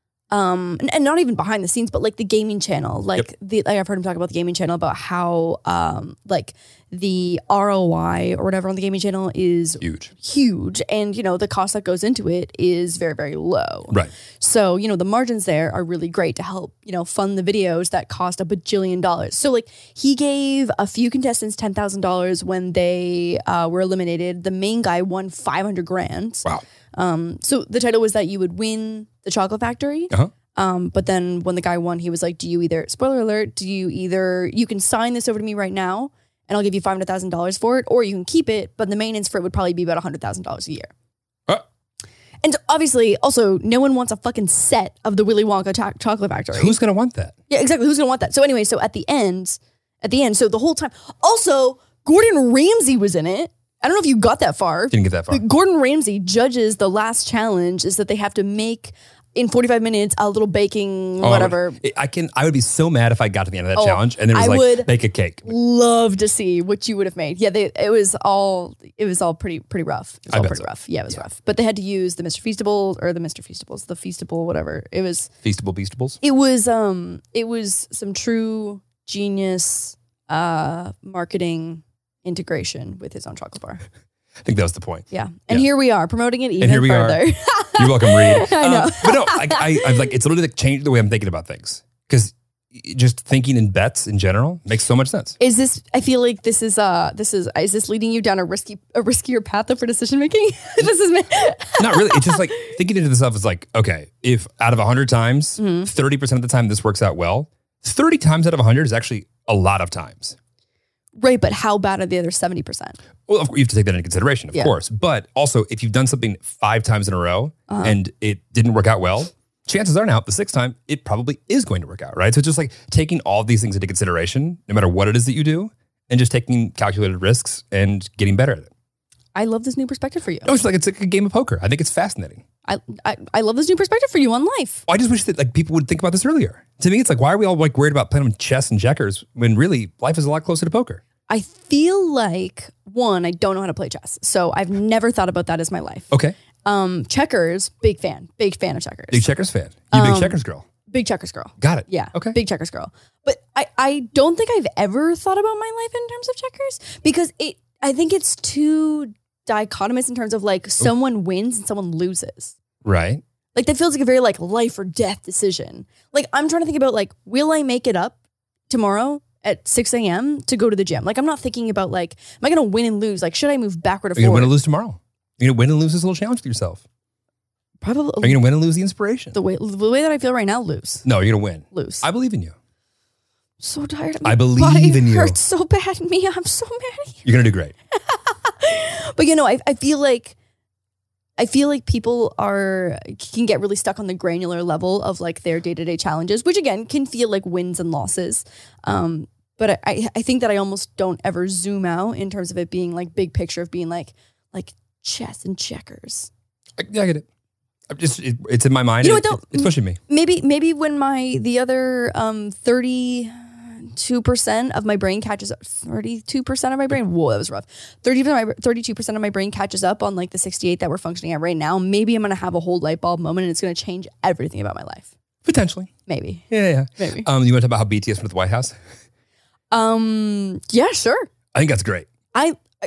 um, and, and not even behind the scenes, but like the gaming channel. Like yep. the like I've heard him talk about the gaming channel about how um like the R O I or whatever on the gaming channel is huge, huge, and you know the cost that goes into it is very very low. Right. So you know the margins there are really great to help you know fund the videos that cost a bajillion dollars. So like he gave a few contestants ten thousand dollars when they uh, were eliminated. The main guy won five hundred grand. Wow. Um, so the title was that you would win the chocolate factory. Uh-huh. Um, but then when the guy won, he was like, do you either, spoiler alert, do you either, you can sign this over to me right now and I'll give you five hundred thousand dollars for it, or you can keep it, but the maintenance for it would probably be about one hundred thousand dollars a year. Uh. And obviously, also, no one wants a fucking set of the Willy Wonka cho- chocolate factory. Who's going to want that? Yeah, exactly. Who's going to want that? So anyway, so at the end, at the end, so the whole time, also, Gordon Ramsay was in it. I don't know if you got that far. Didn't get that far. But Gordon Ramsay judges the last challenge is that they have to make in forty-five minutes a little baking Oh, whatever. I can. I would be so mad if I got to the end of that Oh, challenge and there was I like would bake a cake. Love to see what you would have made. Yeah, they, it was all it was all pretty pretty rough. It was I all bet pretty so. rough. Yeah, it was Yeah. rough. But they had to use the Mister Feastable or the Mister Feastables, the Feastable whatever. It was Feastable Beastables. it was um it was some true genius uh marketing integration with his own chocolate bar. I think that was the point. Yeah. And Yeah. here we are promoting it even And here we are. further. You're welcome, Reed. I know. Um, but no, I, I, I've like it's literally like changed the way I'm thinking about things because just thinking in bets in general makes so much sense. Is this I feel like this is uh this is is this leading you down a risky a riskier path for decision making? This is me. Not really. It's just like thinking into this stuff is like, okay, if out of one hundred times, Mm-hmm. thirty percent of the time this works out well, thirty times out of one hundred is actually a lot of times. Right, but how bad are the other seventy percent? Well, of course, you have to take that into consideration, of Yeah. course. But also, if you've done something five times in a row Uh-huh. and it didn't work out well, chances are now the sixth time it probably is going to work out, right? So it's just like taking all of these things into consideration, no matter what it is that you do, and just taking calculated risks and getting better at it. I love this new perspective for you. No, it's like it's like a game of poker. I think it's fascinating. I, I I love this new perspective for you on life. I just wish that like people would think about this earlier. To me, it's like, why are we all like worried about playing chess and checkers when really life is a lot closer to poker? I feel like one, I don't know how to play chess, so I've never thought about that as my life. Okay. Um, checkers, big fan, big fan of checkers. Big checkers fan. You a big Um, checkers girl. Big checkers girl. Got it. Yeah. Okay. Big checkers girl. But I, I don't think I've ever thought about my life in terms of checkers because it I think it's too dichotomous in terms of like someone wins and someone loses. Right. Like that feels like a very like life or death decision. Like I'm trying to think about like, will I make it up tomorrow at six a.m. to go to the gym? Like I'm not thinking about like, am I going to win and lose? Like, should I move backward or Are you going to forward? win or lose tomorrow? You're going to win and lose this little challenge with yourself. Probably Are you going to win and lose the inspiration? the way the way that I feel right now, lose. No, you're going to win. Lose. I believe in you. so tired of I my believe body in you. hurts so bad. Mia, I'm so mad at you. You're going to do great. But you know, I, I feel like I feel like people are can get really stuck on the granular level of like their day-to-day challenges, which again can feel like wins and losses. Um, but I, I, I think that I almost don't ever zoom out in terms of it being like big picture of being like like chess and checkers. I, yeah, I get it. I'm just, it, it's in my mind. You know and what, it- though? it's pushing me. Maybe maybe when my the other um thirty-two percent of my brain catches up, thirty-two percent of my brain, whoa, that was rough. thirty percent of my, thirty-two percent of my brain catches up on like the sixty-eight that we're functioning at right now. Maybe I'm going to have a whole light bulb moment and it's going to change everything about my life. Potentially. Maybe. Yeah, yeah. Maybe. Um, you want to talk about how B T S went to the White House? Um, yeah, sure. I think that's great. I, I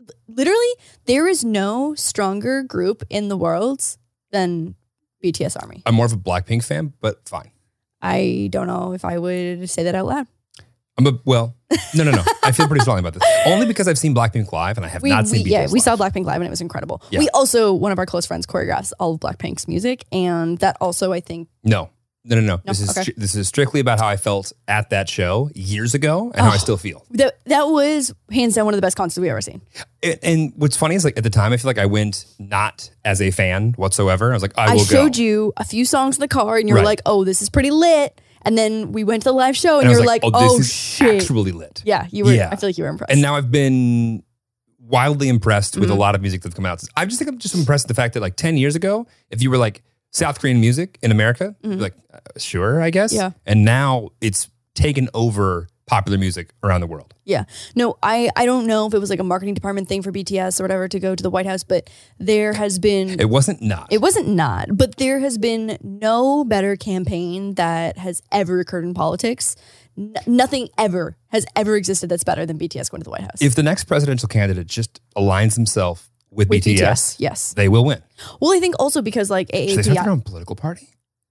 literally, there is no stronger group in the world than B T S Army. I'm more of a Blackpink fan, but fine. I don't know if I would say that out loud. I'm a, well, no, no, no. I feel pretty strongly about this. Only because I've seen Blackpink live and I have We, not we seen B T S yeah, we live. saw Blackpink live and it was incredible. Yeah. We also, one of our close friends choreographs all of Blackpink's music, and that also, I think, No, no, no, no. No? This is Okay. stri- this is strictly about how I felt at that show years ago and how I still feel. that that was hands down one of the best concerts we've ever seen. And, and what's funny is like at the time, I feel like I went not as a fan whatsoever. I was like, I I, will showed go. you a few songs in the car, and you were Right. like, "Oh, this is pretty lit." And then we went to the live show, and, And I was you're like, like, oh, this "Oh, is shit!" actually lit. Yeah, you were. Yeah. I feel like you were impressed. And now I've been wildly impressed with a Mm-hmm. lot of music that's come out. I just think I'm just impressed with the fact that like ten years ago, if you were like South Korean music in America, you'd be like, uh, sure, I guess. Mm-hmm. Yeah. And now it's taken over popular music around the world. Yeah. No, I, I don't know if it was like a marketing department thing for B T S or whatever to go to the White House, but there has been, It wasn't not. it wasn't not, but there has been no better campaign that has ever occurred in politics. N- nothing ever has ever existed that's better than B T S going to the White House. if the next presidential candidate just aligns himself with, With B T S, B T S, yes. they will win. Well, I think also because like Should they A A P start their I, own political party?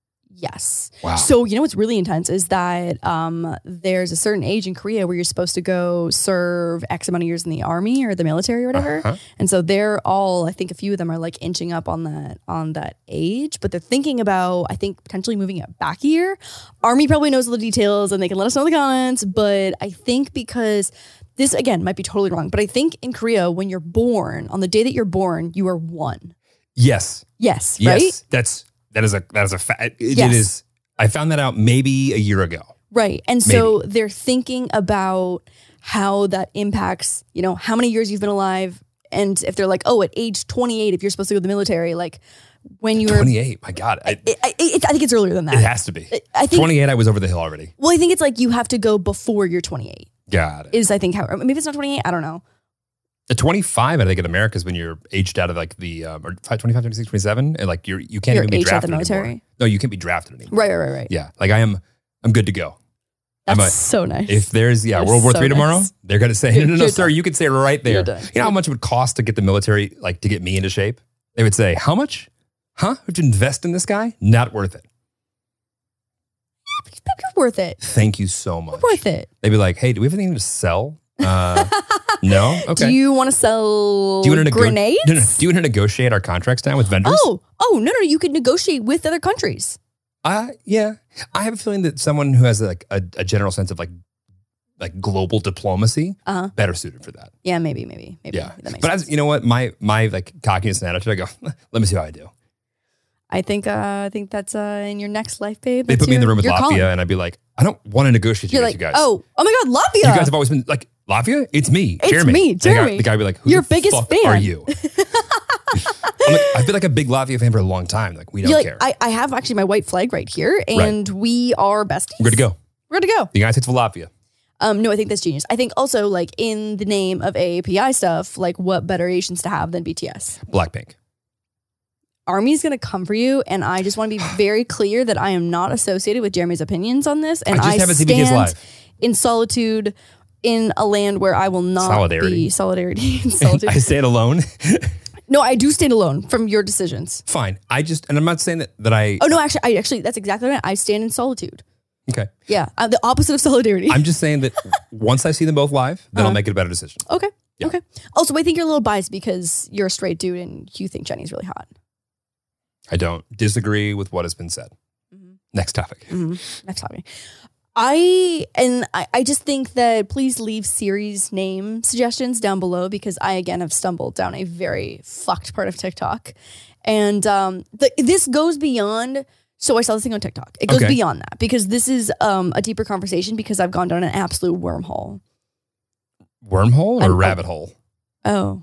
yes. Wow. So, you know what's really intense is that um, there's a certain age in Korea where you're supposed to go serve X amount of years in the army or the military or whatever. Uh-huh. And so they're all, I think a few of them are like inching up on that on that age, but they're thinking about, I think, potentially moving it back a year. Army probably knows all the details and they can let us know in the comments, but I think because this, again, might be totally wrong, but I think in Korea, when you're born, on the day that you're born, you are one. Yes. Yes, Yes. right? That's that is a that is a fact. It, Yes. it is. I found that out maybe a year ago. Right. And so they're thinking about how that impacts, you know, how many years you've been alive. And if they're like, oh, at age twenty-eight, if you're supposed to go to the military, like when you were, twenty-eight. My God. I, it, I, it, I think it's earlier than that. it has to be. I think, twenty-eight. I was over the hill already. well, I think it's like you have to go before you're twenty-eight Got it. is I think how, maybe it's not twenty-eight. I don't know. At twenty-five, I think in America is when you're aged out of like the um, or twenty-five, twenty-six, twenty-seven, and like you're you can't You're even be aged out of drafted the military? anymore. No, you can't be drafted anymore. Right, right, right, right. Yeah, like I am. I'm good to go. That's I'm a, so nice. if there's yeah That is World War so Three tomorrow, nice. they're gonna say You're- no, no, no, you're sir. done. You could say it right there. You're done. You know how much it would cost to get the military like to get me into shape? They would say, how much? Huh? Would you invest in this guy? Not worth it. You're worth it. Thank you so much. Worth it. They'd be like, hey, do we have anything to sell? Uh, no. Okay. Do you want to sell Do you want to nego- grenades? No, no. Do you want to negotiate our contracts down with vendors? Oh, oh, no, no, you could negotiate with other countries. Uh, yeah. I have a feeling that someone who has like a, a general sense of like like global diplomacy Uh-huh. better suited for that. Yeah, maybe, maybe, maybe. Yeah. That makes But sense. as you know what, my my like cockiness and attitude, I go, let me see how I do. I think uh, I think that's uh, in your next life, babe. They That's put me in the your- room with your Latvia, calling. and I'd be like, I don't want to negotiate You're you like, guys. oh, oh my God, Latvia. You guys have always been like, Latvia? It's me, It's Jeremy. me, And the guy- Jeremy. The guy would be like, who Your the biggest fuck fan. are you? I'm like, I've been like a big Latvia fan for a long time. Like, we don't You're like, care. I, I have actually my white flag right here, and we are besties. We're good to go. We're good to go. The United States of Latvia. Um, no, I think that's genius. I think also like in the name of A A P I stuff, like what better Asians to have than B T S? Blackpink. Army's gonna come for you, and I just want to be very clear that I am not associated with Jeremy's opinions on this, and I just I, haven't seen B T S stand live. in solitude in a land where I will not Solidarity. be solidarity in solitude. I stand alone. No, I do stand alone from your decisions. Fine. I just, and I'm not saying that, that I, Oh no, actually, I actually that's exactly right. I stand in solitude. okay. Yeah, I'm the opposite of solidarity. I'm just saying that once I see them both live, then I'll make a better decision. okay. Yeah. Okay. Also, I think you're a little biased because you're a straight dude and you think Jenny's really hot. I don't disagree with what has been said. Next topic. Next topic. I and I, I just think that please leave series name suggestions down below because I again have stumbled down a very fucked part of TikTok, and um, the, this goes beyond. So I saw this thing on TikTok. It goes Okay. beyond that because this is um, a deeper conversation because I've gone down an absolute wormhole. Wormhole or I'm- rabbit hole? Oh.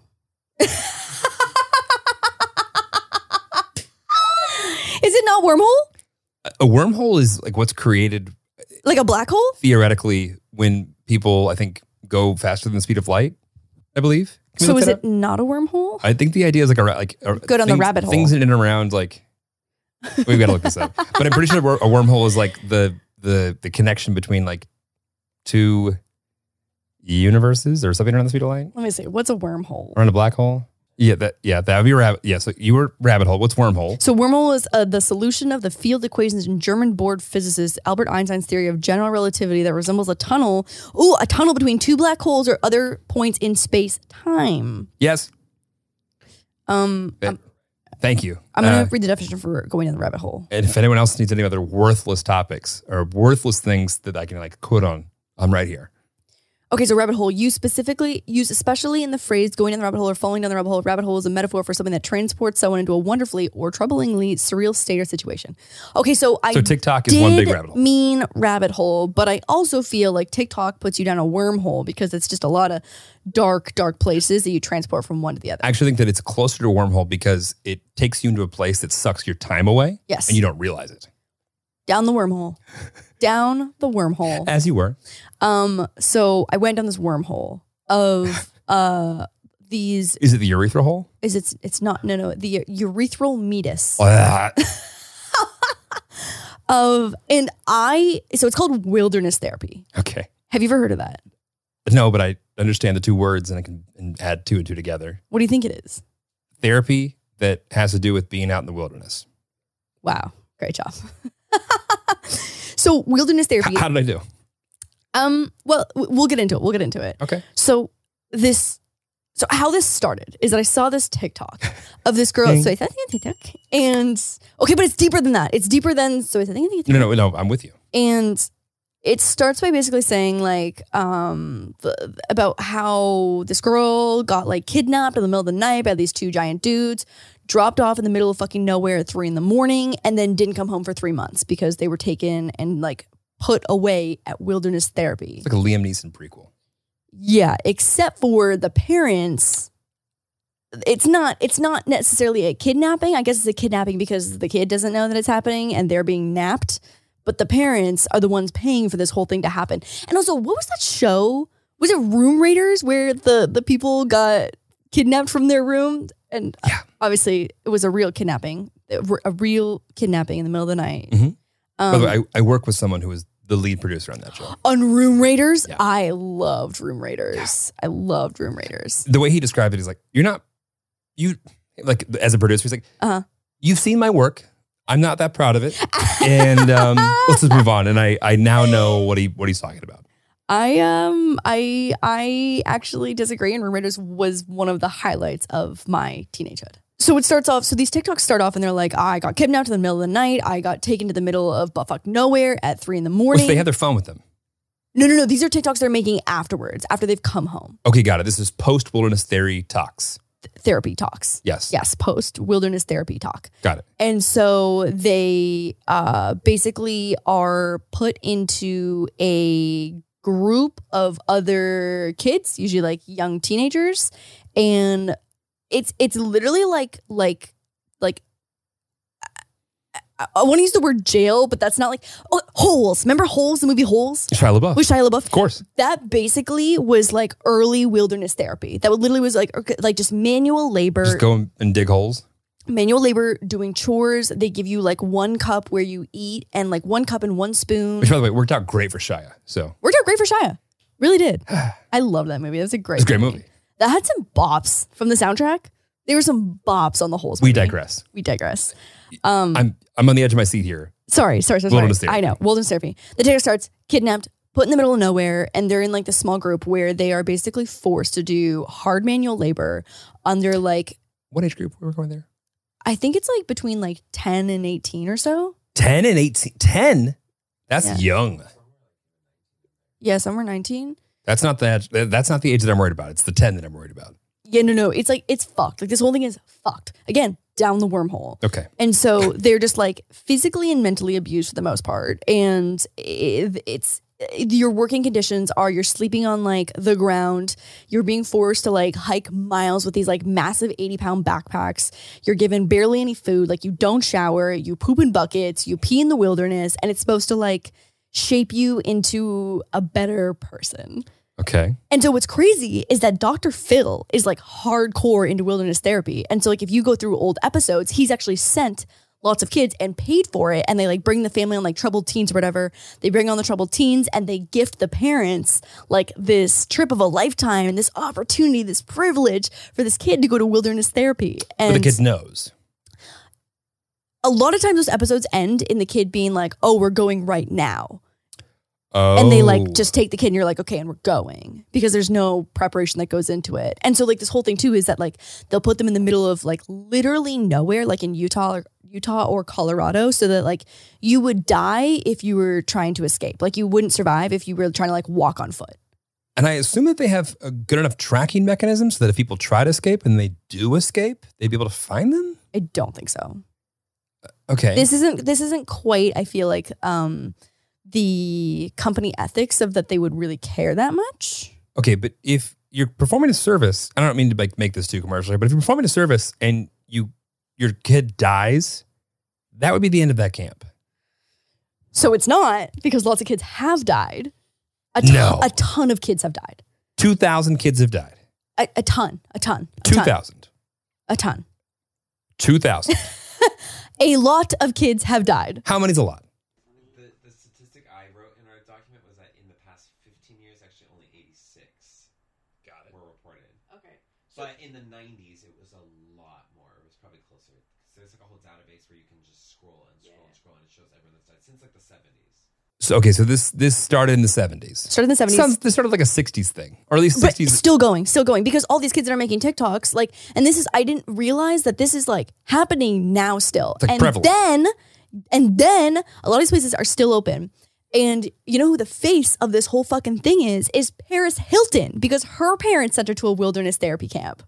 Is it not wormhole? A wormhole is like what's created Like a black hole? theoretically when people, I think, go faster than the speed of light, I believe. Can we So look is that it up? not a wormhole? I think the idea is like a ra- like a, Go down the things- rabbit hole. Things in and around like we've got to look this up. But I'm pretty sure a wor- a wormhole is like the the the connection between like two universes or something around the speed of light? Let me see. What's a wormhole? Around a black hole? Yeah, that yeah, that would be rabbit. Yeah, so you were rabbit hole. What's wormhole? So wormhole is uh, the solution of the field equations in German-born physicist Albert Einstein's theory of general relativity that resembles a tunnel. Ooh, a tunnel between two black holes or other points in space-time. Yes. Um, I'm, Thank you. I'm going to Uh, read the definition for going in the rabbit hole. and if anyone else needs any other worthless topics or worthless things that I can like quote on, I'm right here. Okay, so rabbit hole, used specifically, used especially in the phrase going down the rabbit hole or falling down the rabbit hole. Rabbit hole is a metaphor for something that transports someone into a wonderfully or troublingly surreal state or situation. Okay, so I So TikTok is one big did rabbit hole. mean rabbit hole, but I also feel like TikTok puts you down a wormhole because it's just a lot of dark, dark places that you transport from one to the other. I actually think that it's closer to a wormhole because it takes you into a place that sucks your time away. Yes. And you don't realize it. Down the wormhole. Down the wormhole. As you were. Um, so I went down this wormhole of uh these Is it the urethra hole? is it's it's not no no the urethral meatus Ah, of and I so it's called wilderness therapy. okay. Have you ever heard of that? No, but I understand the two words and I can and add two and two together. What do you think it is? Therapy that has to do with being out in the wilderness. Wow, great job. So wilderness H- therapy. how did I do? Um, well, w- we'll get into it. We'll get into it. Okay. So this, so how this started is that I saw this TikTok of this girl. Ding. So I thought TikTok, and okay, but it's deeper than that. It's deeper than so I think No, no, no, I'm with you. and it starts by basically saying like um the, about how this girl got like kidnapped in the middle of the night by these two giant dudes, dropped off in the middle of fucking nowhere at three in the morning, and then didn't come home for three months because they were taken and like put away at wilderness therapy. It's like a Liam Neeson prequel. Yeah, except for the parents. It's not it's not necessarily a kidnapping. I guess it's a kidnapping because the kid doesn't know that it's happening and they're being napped. But the parents are the ones paying for this whole thing to happen. And also, what was that show? Was it Room Raiders where the, the people got kidnapped from their room? And Yeah. obviously, it was a real kidnapping, a real kidnapping in the middle of the night. Mhm. Um, By the way, I, I work with someone who was the lead producer on that show. on Room Raiders, Yeah. I loved Room Raiders. I loved Room Raiders. The way he described it is like, you're not, you, like as a producer, he's like, Uh-huh. you've seen my work. I'm not that proud of it. And um, let's just move on. And I, I now know what he what he's talking about. I um I I actually disagree, and Room Raiders was one of the highlights of my teenagehood. So it starts off, so these TikToks start off and they're like, I got kidnapped in the middle of the night. I got taken to the middle of buttfuck nowhere at three in the Well, morning. so they have their phone with them. no, no, no. These are TikToks they're making afterwards, after they've come home. Okay, got it. This is post wilderness theory talks. Th- therapy talks. Yes. Yes, post wilderness therapy talk. Got it. And so they uh, basically are put into a group of other kids, usually like young teenagers, and it's it's literally like like like I, I want to use the word jail, but that's not like oh, Holes. Remember Holes, the movie Holes Shia LaBeouf. with Shia LaBeouf? Of course. That basically was like early wilderness therapy. That literally was like like just manual labor. Just go and dig holes. Manual labor, doing chores. They give you like one cup where you eat and like one cup and one spoon. Which, by the way, worked out great for Shia. So Worked out great for Shia. Really did. I love that movie. That was a great it's a great movie. That had some bops from the soundtrack. There were some bops on the Holes We movie. digress. We digress. Um, I'm I'm on the edge of my seat here. sorry, sorry, sorry, Wilderness sorry. I therapy. know. Wilderness therapy. The TikTok starts kidnapped, put in the middle of nowhere, and they're in like this small group where they are basically forced to do hard manual labor under like, What age group were we going there? I think it's like between like ten and eighteen or so. ten and eighteen. ten? That's Yeah. young. Yeah, somewhere nineteen. That's not that. That's not the age that I'm worried about. It's the ten that I'm worried about. Yeah, no, no. It's like, it's fucked. Like this whole thing is fucked. Again, down the wormhole. Okay. And so they're just like physically and mentally abused for the most part. And it, it's, your working conditions are you're sleeping on like the ground. You're being forced to like hike miles with these like massive eighty pound backpacks. You're given barely any food. Like you don't shower. You poop in buckets. You pee in the wilderness. And it's supposed to like shape you into a better person. Okay. And so what's crazy is that Doctor Phil is like hardcore into wilderness therapy. And so like if you go through old episodes, he's actually sent lots of kids and paid for it. And they like bring the family on like troubled teens or whatever. They bring on the troubled teens and they gift the parents like this trip of a lifetime and this opportunity, this privilege for this kid to go to wilderness therapy. And But the kid knows. a lot of times those episodes end in the kid being like, oh, we're going right now. Oh. And they like just take the kid and you're like, okay, and we're going because there's no preparation that goes into it. And so like this whole thing too is that like they'll put them in the middle of like literally nowhere, like in Utah or Utah or Colorado, so that like you would die if you were trying to escape. Like you wouldn't survive if you were trying to like walk on foot. And I assume that they have a good enough tracking mechanism so that if people try to escape and they do escape, they'd be able to find them? I don't think so. Okay. This isn't this isn't quite, I feel like, um, the company ethics of that they would really care that much. Okay, but if you're performing a service, I don't mean to like make this too commercial, but if you're performing a service and you your kid dies, that would be the end of that camp. So it's not, because lots of kids have died. A ton, No. a ton of kids have died. two thousand kids have died. A, a ton, a ton. A two ton, thousand. A ton. two thousand. A lot of kids have died. How many's a lot? The, the statistic I wrote in our document was that in the past fifteen years, actually only eighty-six Got it. were reported. Okay. But in the nineties, it was a lot more. It was probably closer. So there's like a whole database where you can just scroll and scroll and scroll, and it shows everyone that's died since like the seventies. So okay, so this this started in the seventies. Started in the seventies. Sounds this started like a sixties thing. Or at least But sixties. still going, still going, because all these kids that are making TikToks, like, and this is, I didn't realize that this is like happening now still. like and prevalent. then, and then a lot of these places are still open. And you know who the face of this whole fucking thing is, is Paris Hilton, because her parents sent her to a wilderness therapy camp.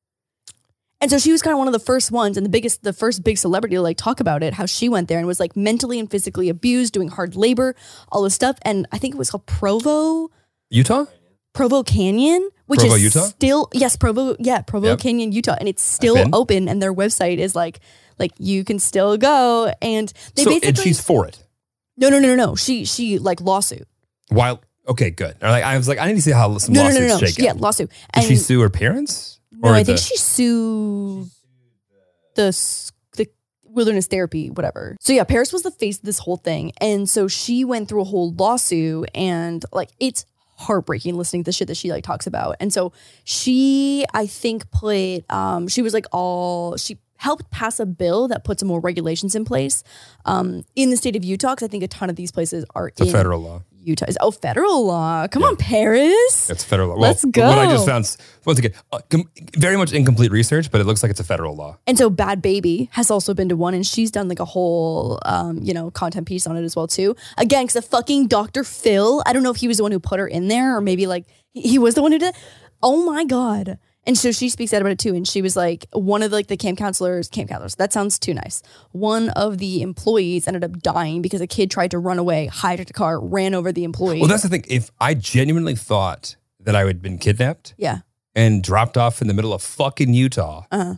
And so she was kind of one of the first ones and the biggest, the first big celebrity to like talk about it, how she went there and was like mentally and physically abused, doing hard labor, all this stuff. And I think it was called Provo. Utah? Provo Canyon, which Provo, is Utah? still, yes, Provo, yeah, Provo Yep. Canyon, Utah. And it's still been. open and their website is like, like you can still go. And they So basically, and she's for it. no, no, no, no, no. She, she like lawsuit. While okay, good. Or like I was like, I need to see how some No, no, lawsuits no, no, no. shake She, yeah, out. lawsuit. Did And she sue her parents? no, Or I the- think she sued the, s- the wilderness therapy, whatever. So yeah, Paris was the face of this whole thing. And so she went through a whole lawsuit and like, it's heartbreaking listening to the shit that she like talks about. And so she, I think put, um, she was like all, she helped pass a bill that put some more regulations in place um, in the state of Utah. Cause I think a ton of these places are It's a in federal law. Utah. Is, oh, federal law. Come on, Paris. It's federal law. Let's well, go. What I just found, once again, uh, com- very much incomplete research, but it looks like it's a federal law. And so Bad Baby has also been to one and she's done like a whole, um, you know, content piece on it as well too. Again, because the fucking Doctor Phil, I don't know if he was the one who put her in there or maybe like he, he was the one who did it. Oh my God. And so she speaks out about it too. And she was like, one of like the camp counselors, camp counselors, that sounds too nice. One of the employees ended up dying because a kid tried to run away, hijacked a car, ran over the employee. Well, that's the thing. If I genuinely thought that I had been kidnapped yeah. and dropped off in the middle of fucking Utah, Uh-huh.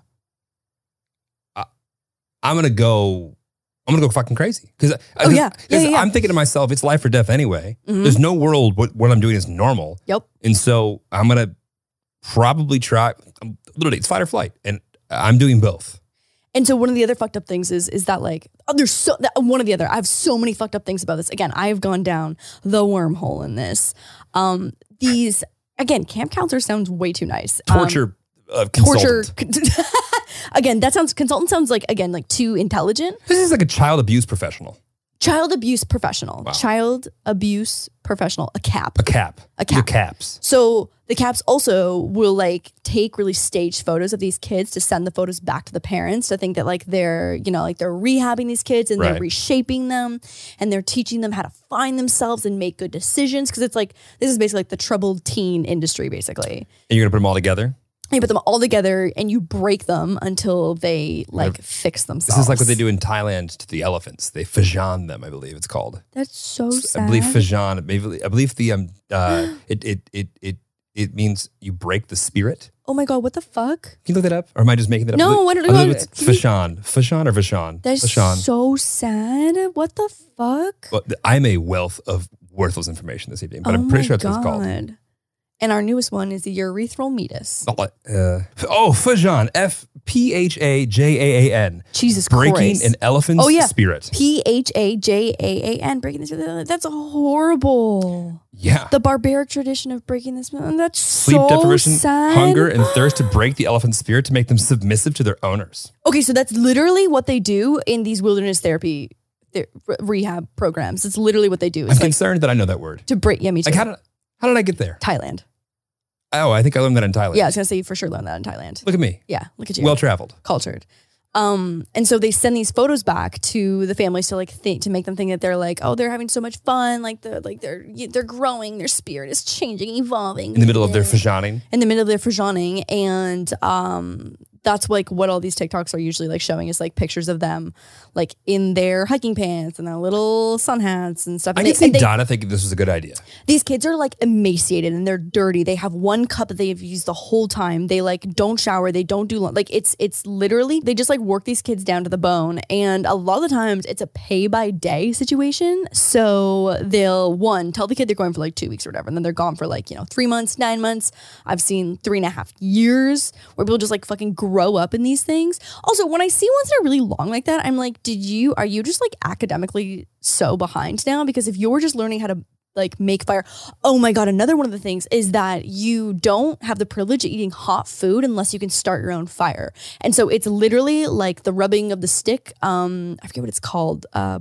I, I'm gonna go. I'm gonna go fucking crazy because Oh, yeah. Yeah, yeah, yeah. I'm thinking to myself, it's life or death anyway. Mhm. There's no world what, what I'm doing is normal, Yep. and so I'm gonna probably try. I'm, literally, it's fight or flight, and I'm doing both. And so one of the other fucked up things is is that like oh, there's so that, one of the other I have so many fucked up things about this. Again, I have gone down the wormhole in this. Um, these again, camp counselor sounds way too nice. Um, Torture, uh, torture. consultant. Again, that sounds consultant sounds like again like too intelligent. This is like a child abuse professional, Child abuse professional. Wow. Child abuse professional. A CAP. a cap, A These are cap. caps. So the CAPs also will like take really staged photos of these kids to send the photos back to the parents to think that like they're, you know, like they're rehabbing these kids and they're Right. reshaping them and they're teaching them how to find themselves and make good decisions. Cause it's like, this is basically like the troubled teen industry, basically. And you're gonna put them all together. You put them all together and you break them until they like fix themselves. This is like what they do in Thailand to the elephants. They fajan them, I believe it's called. That's so sad. I believe fajan. Maybe I believe the um uh it it it it it means you break the spirit. Oh my God, what the fuck? Can you look that up, or am I just making that up? No, I I don't- believe no, it's can you- fajan, fajan or fashan. That's Fashan. so sad. What the fuck? Well, th- I'm a wealth of worthless information this evening, but Oh I'm pretty my sure that's what it's called. God. And our newest one is the urethral meatus. Uh, oh, Fajan. F P H A J A A N. Jesus Breaking Christ. an elephant's Oh, yeah. spirit. P H A J A A N. Breaking this. That's horrible. Yeah. The barbaric tradition of breaking this. That's Sleep so deprivation, sad. hunger, and thirst to break the elephant's spirit to make them submissive to their owners. Okay, so that's literally what they do in these wilderness therapy ther- rehab programs. It's literally what they do. I'm It's like concerned that I know that word. to break. Yeah, me too. Like, how did, how did I get there? Thailand. Oh, I think I learned that in Thailand. Yeah, I was gonna say you for sure learned that in Thailand. Look at me. Yeah, look at you. Well traveled. Cultured. Um, and so they send these photos back to the families to like think to make them think that they're like, oh, they're having so much fun, like they're like they're they're growing, their spirit is changing, evolving In the middle of their fajaning. in the middle of their fajaning, and um, that's like what all these TikToks are usually like showing is like pictures of them like in their hiking pants and their little sun hats and stuff. I And can they- see and they- Donna thinking this was a good idea. these kids are like emaciated and they're dirty. They have one cup that they've used the whole time. They like don't shower. They don't do like it's it's literally they just like work these kids down to the bone. And a lot of the times it's a pay by day situation. So they'll one tell the kid they're going for like two weeks or whatever, and then they're gone for like you know three months, nine months. I've seen three and a half years where people just like fucking grow up in these things. Also, when I see ones that are really long like that, I'm like, did you are you just like academically so behind now? Because if you're just learning how to like make fire. Oh my God. Another one of the things is that you don't have the privilege of eating hot food unless you can start your own fire. And so it's literally like the rubbing of the stick. Um, I forget what it's called. Uh,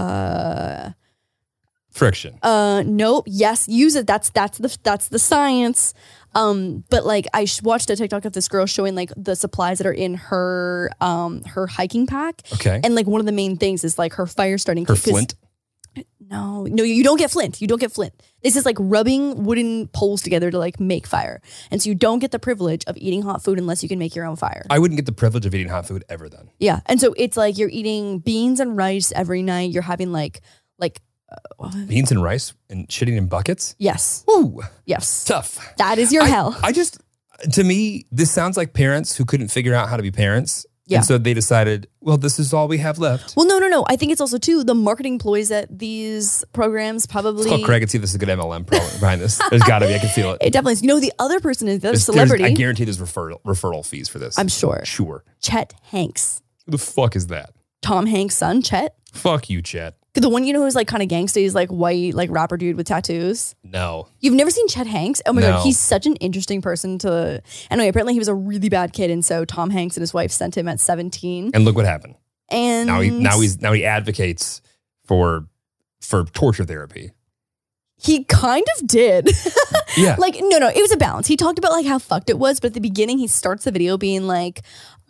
uh, Friction. uh, nope. Yes. Use it. That's, that's the, that's the science. Um, but like I sh- watched a TikTok of this girl showing like the supplies that are in her, um, her hiking pack. Okay. And like one of the main things is like her fire starting Her kit, 'cause- flint. No, no, you don't get flint. You don't get flint. This is like rubbing wooden poles together to like make fire. And so you don't get the privilege of eating hot food unless you can make your own fire. I wouldn't get the privilege of eating hot food ever then. Yeah. And so it's like you're eating beans and rice every night. You're having like, like, Beans and rice and shitting in buckets. yes, Woo. yes. Tough. That is your I, hell. I just, to me, this sounds like parents who couldn't figure out how to be parents. Yeah. And so they decided, well, this is all we have left. Well, no, no, no. I think it's also too the marketing ploys that these programs probably. Let's call Craig and see if this is a good M L M pro behind this. There's got to be. I can feel it. It definitely is. You know, the other person is the other There's- there's- celebrity. I guarantee there's referral referral fees for this. I'm sure. Sure. Chet Hanks, Who the fuck is that? Tom Hanks' son, Chet. Fuck you, Chet. The one you know who's like kind of gangsta, he's like white, like rapper dude with tattoos. No. You've never seen Chet Hanks? Oh my No. God, he's such an interesting person to. Anyway, apparently he was a really bad kid, and so Tom Hanks and his wife sent him at seventeen. And look what happened. And Now he now he's now he advocates for for torture therapy. he kind of did. Yeah. Like, no, no, it was a balance. He talked about like how fucked it was, but at the beginning, he starts the video being like,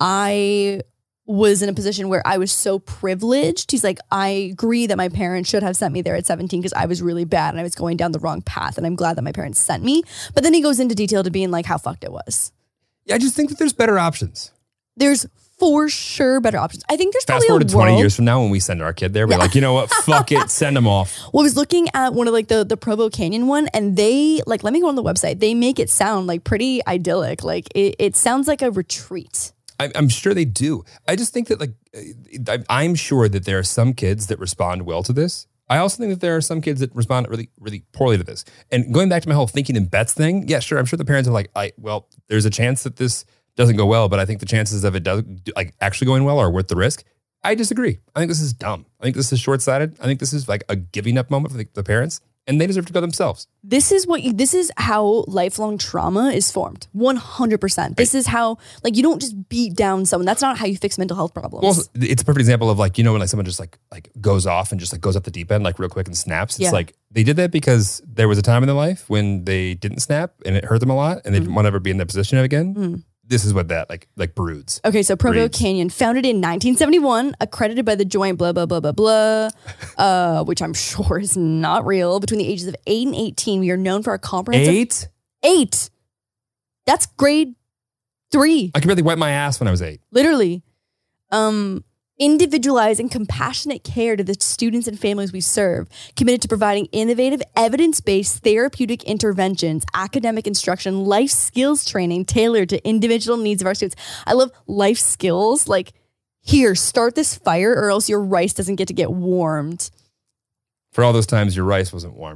I was in a position where I was so privileged. He's like, I agree that my parents should have sent me there at seventeen because I was really bad and I was going down the wrong path. And I'm glad that my parents sent me. But then he goes into detail to being like how fucked it was. Yeah, I just think that there's better options. There's for sure better options. I think there's Fast probably forward a to twenty world- years from now when we send our kid there, we're like, you know what? Fuck it. Send them off. Well, I was looking at one of like the the Provo Canyon one, and they like let me go on the website. They make it sound like pretty idyllic. Like it, it sounds like a retreat. I, I'm sure they do. I just think that like I, I'm sure that there are some kids that respond well to this. I also think that there are some kids that respond really, really poorly to this. And going back to my whole thinking in bets thing, yeah, sure. I'm sure the parents are like, I well, there's a chance that this doesn't go well, but I think the chances of it does like actually going well are worth the risk. I disagree. I think this is dumb. I think this is short-sighted. I think this is like a giving up moment for the, the parents, and they deserve to go themselves. This is what you, this is how lifelong trauma is formed. one hundred percent. This is how like you don't just beat down someone. That's not how you fix mental health problems. Well, it's a perfect example of like, you know, when like someone just like like goes off and just like goes up the deep end like real quick and snaps. It's Yeah. like they did that because there was a time in their life when they didn't snap and it hurt them a lot and they didn't want to ever be in that position again. Mm. This is what that like like broods. Okay, so Provo Reads. Canyon, founded in nineteen seventy-one, accredited by the joint blah, blah, blah, blah, blah, uh, which I'm sure is not real. Between the ages of eight and eighteen, we are known for our comprehensive... Eight? Eight. That's grade three, I could barely wipe my ass when I was eight. literally. Um, individualized and compassionate care to the students and families we serve, committed to providing innovative, evidence-based therapeutic interventions, academic instruction, life skills training tailored to individual needs of our students. I love life skills. Like, here, start this fire or else your rice doesn't get to get warmed. For all those times your rice wasn't warm.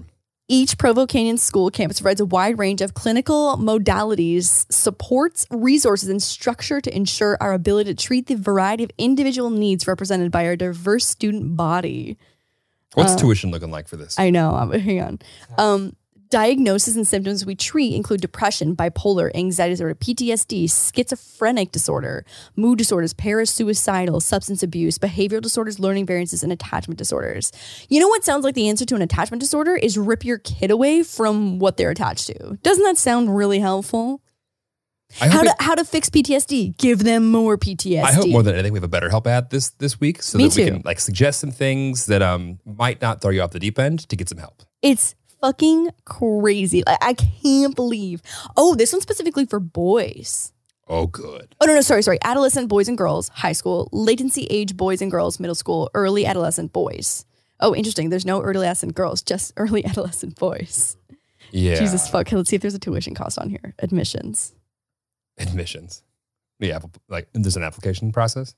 Each Provo Canyon school campus provides a wide range of clinical modalities, supports, resources, and structure to ensure our ability to treat the variety of individual needs represented by our diverse student body. What's Uh, tuition looking like for this? I know. um, Hang on. Um, diagnoses and symptoms we treat include depression, bipolar, anxiety disorder, P T S D, schizophrenic disorder, mood disorders, parasuicidal, substance abuse, behavioral disorders, learning variances, and attachment disorders. You know what sounds like the answer to an attachment disorder is rip your kid away from what they're attached to. Doesn't that sound really helpful? I How hope, to it- how to fix P T S D? Give them more P T S D. I hope more than anything we have a BetterHelp ad this this week so Me that we too. can like suggest some things that um might not throw you off the deep end to get some help. It's fucking crazy. Like, I can't believe. Oh, this one's specifically for boys. Oh, good. Oh, no, no, sorry, sorry. Adolescent boys and girls, high school, latency age boys and girls, middle school, early adolescent boys. Oh, interesting. There's no early adolescent girls, just early adolescent boys. Yeah. Jesus fuck. Okay, let's see if there's a tuition cost on here. Admissions. Admissions. Yeah, like there's an application process.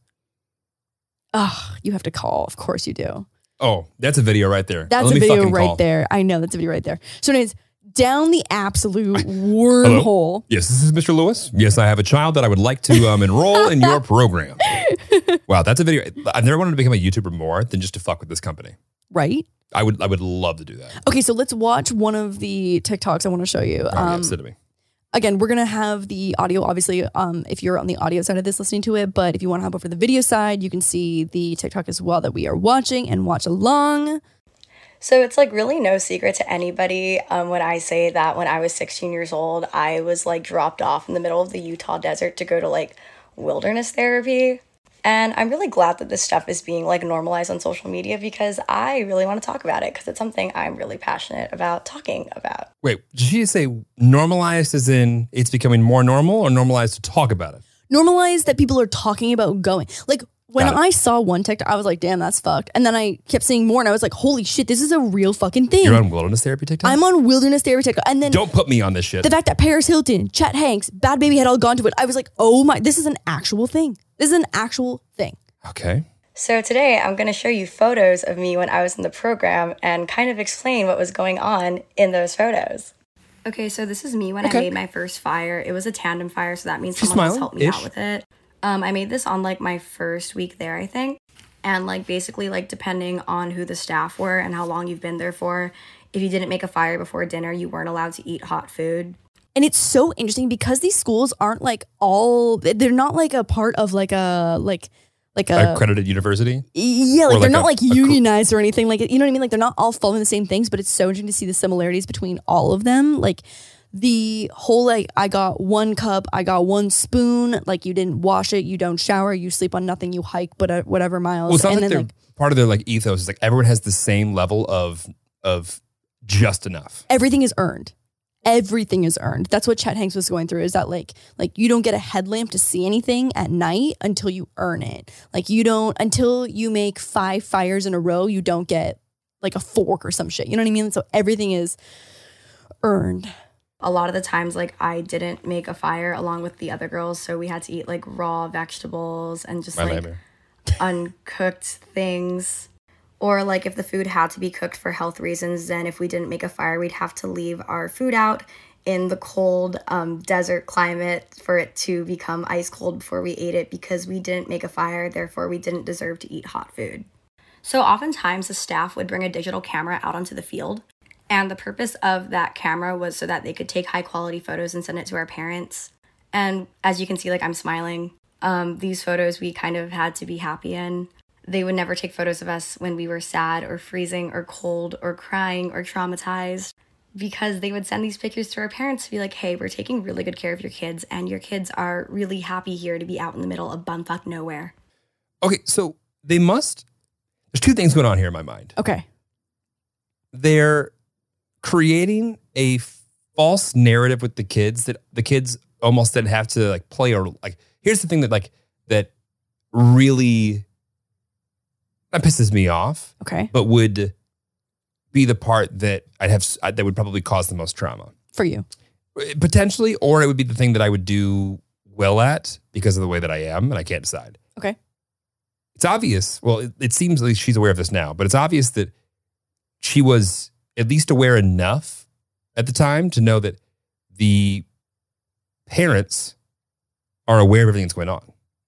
Oh, you have to call. Of course you do. Oh, that's a video right there. That's Let a me video fucking right call. there. I know that's a video right there. So anyways, down the absolute wormhole. Yes, this is Mister Lewis. Yes, I have a child that I would like to um, enroll in your program. Wow, that's a video. I've never wanted to become a YouTuber more than just to fuck with this company. Right? I would I would love to do that. Okay, so let's watch one of the TikToks I want to show you. Oh, yeah, Um, sit to me. Again, we're going to have the audio, obviously, um, if you're on the audio side of this listening to it. But if you want to hop over the video side, you can see the TikTok as well that we are watching and watch along. So it's like really no secret to anybody um, when I say that when I was sixteen years old, I was like dropped off in the middle of the Utah desert to go to like wilderness therapy. And I'm really glad that this stuff is being like normalized on social media because I really want to talk about it because it's something I'm really passionate about talking about. Wait, did she say normalized as in it's becoming more normal or normalized to talk about it? Normalize that people are talking about going. Like when Got it. I saw one TikTok, I was like, damn, that's fucked. And then I kept seeing more and I was like, holy shit, this is a real fucking thing. You're on wilderness therapy TikTok? I'm on wilderness therapy TikTok. And then Don't put me on this shit. the fact that Paris Hilton, Chet Hanks, Bad Baby had all gone to it, I was like, oh my, this is an actual thing. This is an actual thing. Okay. So today I'm going to show you photos of me when I was in the program and kind of explain what was going on in those photos. Okay, so this is me when Okay. I made my first fire. It was a tandem fire, so that means She's someone else smiling, helped me ish. out with it. Um, I made this on like my first week there, I think. And like basically like depending on who the staff were and how long you've been there for, if you didn't make a fire before dinner, you weren't allowed to eat hot food. And it's so interesting because these schools aren't like all, they're not like a part of like a, like, like a, Accredited university? yeah, like, Or they're like not a- like a cr- unionized or anything. Like, you know what I mean? Like they're not all following the same things, but it's so interesting to see the similarities between all of them. Like the whole, like, I got one cup, I got one spoon, like you didn't wash it, you don't shower, you sleep on nothing, you hike, but uh, whatever miles. Well, it sounds and like then they're like part of their like ethos is like everyone has the same level of of just enough. everything is earned. Everything is earned. That's what Chet Hanks was going through is that like, like you don't get a headlamp to see anything at night until you earn it. Like you don't, until you make five fires in a row, you don't get like a fork or some shit. You know what I mean? So everything is earned. A lot of the times, like, I didn't make a fire along with the other girls, so we had to eat, like, raw vegetables and just, My like, nightmare. uncooked things. Or, like, if the food had to be cooked for health reasons, then if we didn't make a fire, we'd have to leave our food out in the cold um, desert climate for it to become ice cold before we ate it because we didn't make a fire, therefore we didn't deserve to eat hot food. So oftentimes the staff would bring a digital camera out onto the field. And the purpose of that camera was so that they could take high quality photos and send it to our parents. And as you can see, like I'm smiling. Um, these photos we kind of had to be happy in. They would never take photos of us when we were sad or freezing or cold or crying or traumatized because they would send these pictures to our parents to be like, hey, we're taking really good care of your kids and your kids are really happy here to be out in the middle of bumfuck nowhere. Okay, so they must. There's two things going on here in my mind. Okay. They're creating a false narrative with the kids that the kids almost then have to like play or like. Here's the thing that like that really that pisses me off, Okay. but would be the part that I'd have that would probably cause the most trauma For you. potentially, or it would be the thing that I would do well at because of the way that I am and I can't decide. Okay. It's obvious. Well, it, it seems like she's aware of this now, but it's obvious that she was at least aware enough at the time to know that the parents are aware of everything that's going on.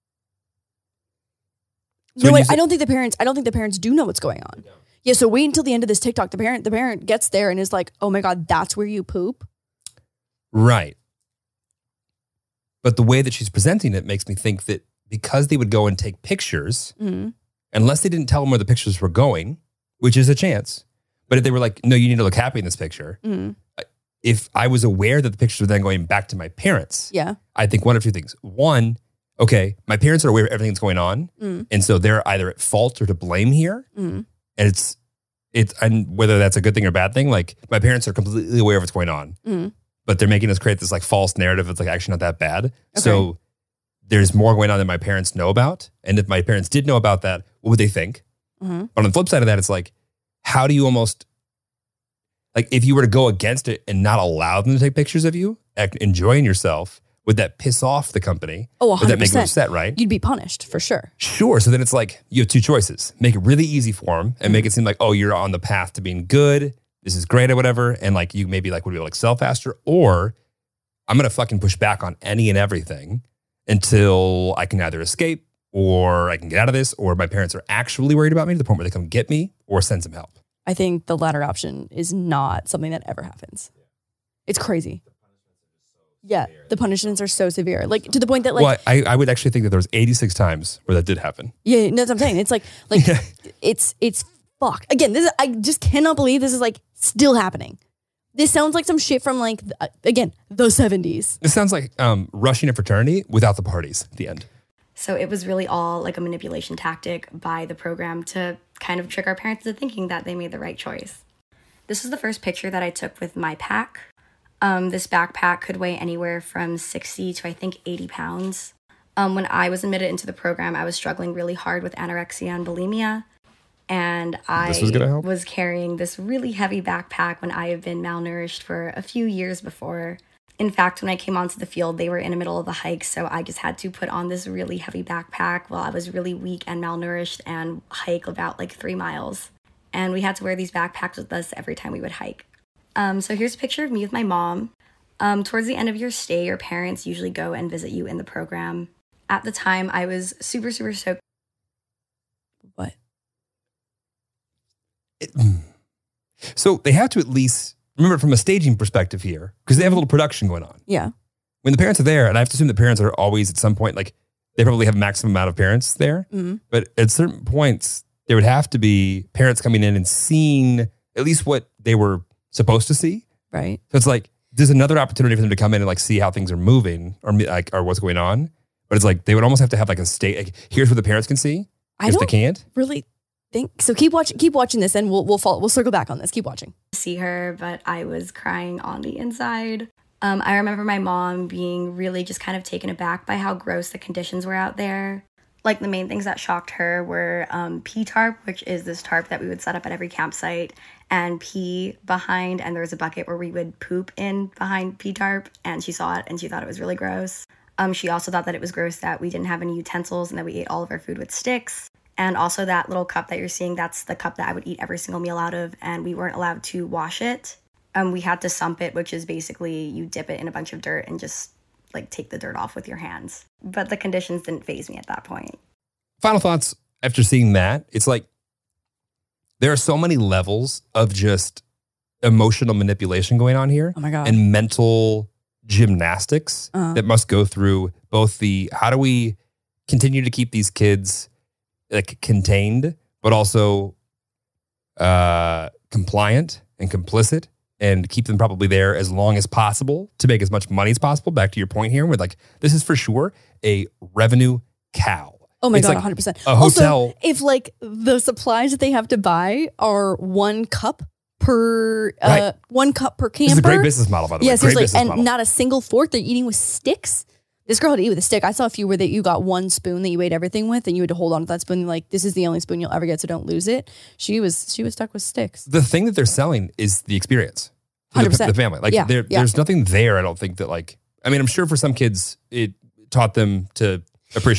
So no, when wait, you say- I don't think the parents. I don't think the parents do know what's going on. Yeah, so wait until the end of this TikTok. The parent, the parent gets there and is like, "Oh my god, that's where you poop." Right. But the way that she's presenting it makes me think that because they would go and take pictures, Mm-hmm. unless they didn't tell them where the pictures were going, which is a chance. But if they were like, "No, you need to look happy in this picture," Mm-hmm. if I was aware that the pictures were then going back to my parents, Yeah. I think one of two things. One, okay, my parents are aware of everything that's going on, Mm. and so they're either at fault or to blame here. Mm. And it's it's and whether that's a good thing or bad thing, like my parents are completely aware of what's going on, Mm. but they're making us create this like false narrative. It's like actually not that bad. So there's more going on than my parents know about. And if my parents did know about that, what would they think? Mm-hmm. But on the flip side of that, it's like, how do you almost like if you were to go against it and not allow them to take pictures of you, act, enjoying yourself, would that piss off the company? Oh, one Would hundred that make them percent. upset, right? You'd be punished for sure. Sure. So then it's like you have two choices. Make it really easy for them and make it seem like, oh, you're on the path to being good. This is great or whatever. And like you maybe like would be able to excel faster. Or I'm going to fucking push back on any and everything until I can either escape or I can get out of this or my parents are actually worried about me to the point where they come get me or send some help. I think the latter option is not something that ever happens. It's crazy. Yeah, the punishments are so severe, like to the point that like well, I, I would actually think that there was eighty-six times where that did happen. yeah, no, that's what I'm saying. It's like like it's it's fucked. Again, this is I just cannot believe this is like still happening. This sounds like some shit from like uh, again the seventies. It sounds like um, rushing a fraternity without the parties at the end. So it was really all like a manipulation tactic by the program to kind of trick our parents into thinking that they made the right choice. This is the first picture that I took with my pack. Um, this backpack could weigh anywhere from sixty to I think eighty pounds. Um, when I was admitted into the program, I was struggling really hard with anorexia and bulimia. And I This was gonna help? was carrying this really heavy backpack when I had been malnourished for a few years before. In fact, when I came onto the field, they were in the middle of the hike, so I just had to put on this really heavy backpack while I was really weak and malnourished and hike about like three miles. And we had to wear these backpacks with us every time we would hike. Um, so here's a picture of me with my mom. Um, towards the end of your stay, your parents usually go and visit you in the program. At the time, I was super, super stoked. What? It, so they have to at least remember from a staging perspective here, because they have a little production going on. Yeah. When the parents are there, and I have to assume the parents are always at some point, like they probably have a maximum amount of parents there. Mm-hmm. But at certain points, there would have to be parents coming in and seeing at least what they were supposed to see. Right. So it's like, there's another opportunity for them to come in and like see how things are moving or like, or what's going on. But it's like, they would almost have to have like a state, like, here's what the parents can see. I if don't they can't. really think so. Keep watching. Keep watching this, and we'll we'll follow, we'll circle back on this. Keep watching. see her, but I was crying on the inside. Um, I remember my mom being really just kind of taken aback by how gross the conditions were out there. Like the main things that shocked her were um, P-tarp, which is this tarp that we would set up at every campsite, and pee behind, and there was a bucket where we would poop in behind P-tarp, and she saw it and she thought it was really gross. Um, she also thought that it was gross that we didn't have any utensils and that we ate all of our food with sticks. And also that little cup that you're seeing, that's the cup that I would eat every single meal out of, and we weren't allowed to wash it. Um, we had to sump it, which is basically you dip it in a bunch of dirt and just like take the dirt off with your hands. But the conditions didn't faze me at that point. Final thoughts after seeing that. It's like, there are so many levels of just emotional manipulation going on here. Oh my God. And mental gymnastics Uh-huh. that must go through both the, how do we continue to keep these kids like contained, but also uh, compliant and complicit, and keep them probably there as long as possible to make as much money as possible. Back to your point here, with like, this is for sure a revenue cow. Oh my It's God, like one hundred percent. a hotel. Also, if like the supplies that they have to buy are one cup per uh, Right. one cup per camper. This is a great business model, by the Yeah, way. Great seriously, business and model. not a single fork. They're eating with sticks. This girl had to eat with a stick. I saw a few where that you got one spoon that you ate everything with, and you had to hold on to that spoon. Like, this is the only spoon you'll ever get, so don't lose it. She was she was stuck with sticks. The thing that they're selling is the experience. for one hundred The, percent. the family. Like, Yeah, there, yeah. there's nothing there, I don't think, that like, I mean, I'm sure for some kids, it taught them to appreciate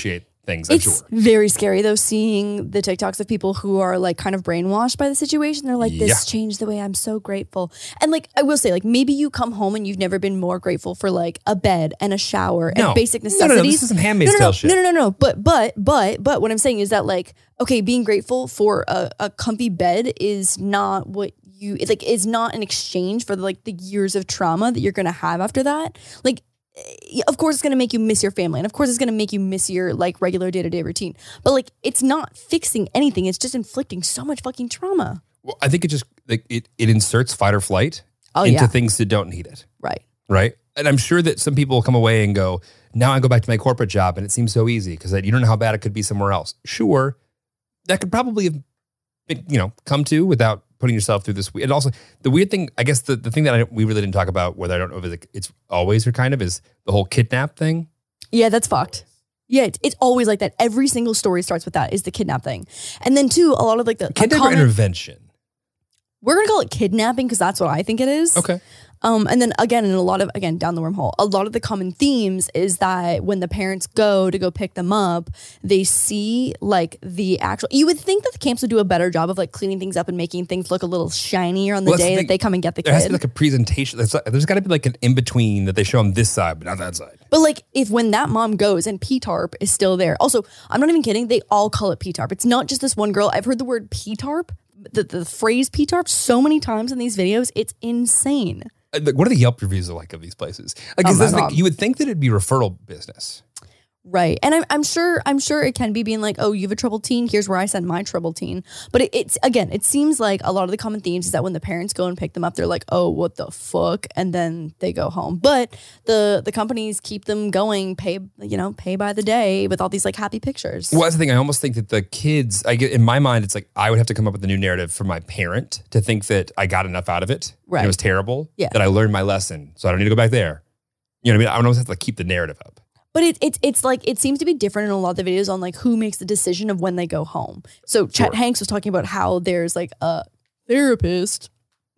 things, I'm It's sure. very scary though, seeing the TikToks of people who are like kind of brainwashed by the situation. They're like, this Yeah. changed the way I'm so grateful. And like, I will say, like, maybe you come home and you've never been more grateful for like a bed and a shower No. and basic No, no, necessities. no, this isn't Handmaid's no, no, Tale no, shit. No, no, no, no. But, but, but, but what I'm saying is that like, okay, being grateful for a, a comfy bed is not what you, it's like, is not an exchange for like the years of trauma that you're going to have after that. Like, of course it's going to make you miss your family, and of course it's going to make you miss your like regular day-to-day routine, but like it's not fixing anything. It's just inflicting so much fucking trauma. Well, I think it just like it, it inserts fight or flight Oh, into yeah. things that don't need it. Right. Right. And I'm sure that some people will come away and go, now I go back to my corporate job and it seems so easy because you don't know how bad it could be somewhere else. Sure. That could probably have been, you know, come to without putting yourself through this. And also the weird thing, I guess the, the thing that I, we really didn't talk about, whether I don't know if it's, it's always or kind of, is the whole kidnap thing. Yeah, that's fucked. Yeah, it's, it's always like that. Every single story starts with that, is the kidnap thing. And then too, a lot of like the a Kidnap or common- intervention. we're gonna call it kidnapping because that's what I think it is. Okay. Um, and then again, in a lot of, again, down the wormhole, a lot of the common themes is that when the parents go to go pick them up, they see like the actual, you would think that the camps would do a better job of like cleaning things up and making things look a little shinier on the Well, that's day the that thing. they come and get the There has to kid. be like a presentation. There's, there's got to be like an in-between that they show on this side, but not that side. But like if when that mom goes and P-TARP is still there, also, I'm not even kidding, they all call it P-TARP. It's not just this one girl. I've heard the word P-TARP, the, the phrase P-TARP so many times in these videos. It's insane. Uh, like, what are the Yelp reviews like of these places? Like, Oh is my this like, God. you would think that it'd be referral business. Right. And I'm, I'm sure I'm sure it can be being like, oh, you have a troubled teen. Here's where I send my troubled teen. But it, it's, again, it seems like a lot of the common themes is that when the parents go and pick them up, they're like, oh, what the fuck? And then they go home. But the the companies keep them going, pay, you know, pay by the day with all these like happy pictures. Well, that's the thing. I almost think that the kids, I get in my mind, it's like I would have to come up with a new narrative for my parent to think that I got enough out of it. and Right. It was terrible. Yeah. That I learned my lesson. So I don't need to go back there. You know what I mean? I would almost have to like keep the narrative up. But it, it, it's like, it seems to be different in a lot of the videos on like who makes the decision of when they go home. So Chet Sure. Hanks was talking about how there's like a therapist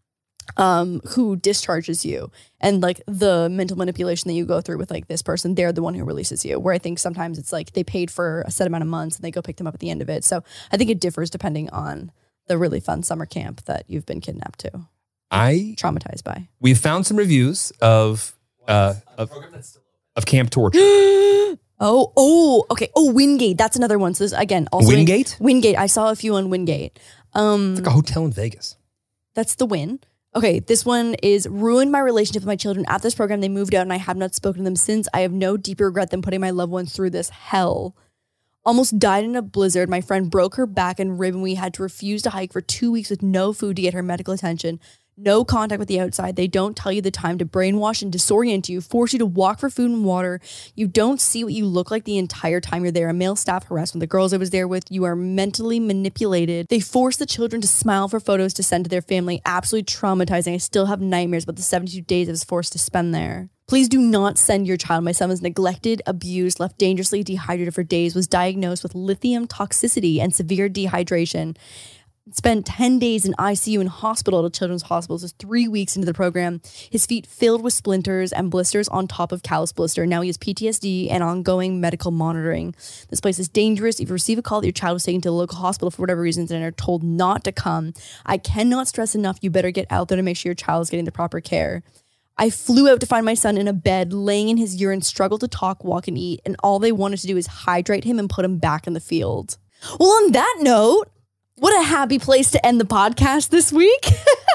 um, who discharges you, and like the mental manipulation that you go through with like this person, they're the one who releases you. Where I think sometimes it's like they paid for a set amount of months and they go pick them up at the end of it. So I think it differs depending on the really fun summer camp that you've been kidnapped to, I, traumatized by. we found some reviews of, uh, of, of Camp Torture. Oh, oh, okay. Oh, Wingate. That's another one. So this again, also in- Wingate? Wingate. I saw a few on Wingate. Um, It's like a hotel in Vegas. that's the win. Okay, this one is ruined my relationship with my children. At this program, they moved out and I have not spoken to them since. I have no deeper regret than putting my loved ones through this hell. Almost died in a blizzard. My friend broke her back and rib and we had to refuse to hike for two weeks with no food to get her medical attention. No contact with the outside. They don't tell you the time to brainwash and disorient you, force you to walk for food and water. You don't see what you look like the entire time you're there. A male staff harassment. The girls I was there with, you are mentally manipulated. They force the children to smile for photos to send to their family. Absolutely traumatizing. I still have nightmares about the seventy-two days I was forced to spend there. Please do not send your child. My son was neglected, abused, left dangerously dehydrated for days, was diagnosed with lithium toxicity and severe dehydration. Spent ten days in I C U and hospital at a children's hospital. This is three weeks into the program. His feet filled with splinters and blisters on top of callus blister. Now he has P T S D and ongoing medical monitoring. This place is dangerous. If you receive a call that your child was taken to a local hospital for whatever reasons and are told not to come, I cannot stress enough, you better get out there to make sure your child is getting the proper care. I flew out to find my son in a bed, laying in his urine, struggled to talk, walk, and eat, and all they wanted to do is hydrate him and put him back in the field. Well, on that note, what a happy place to end the podcast this week.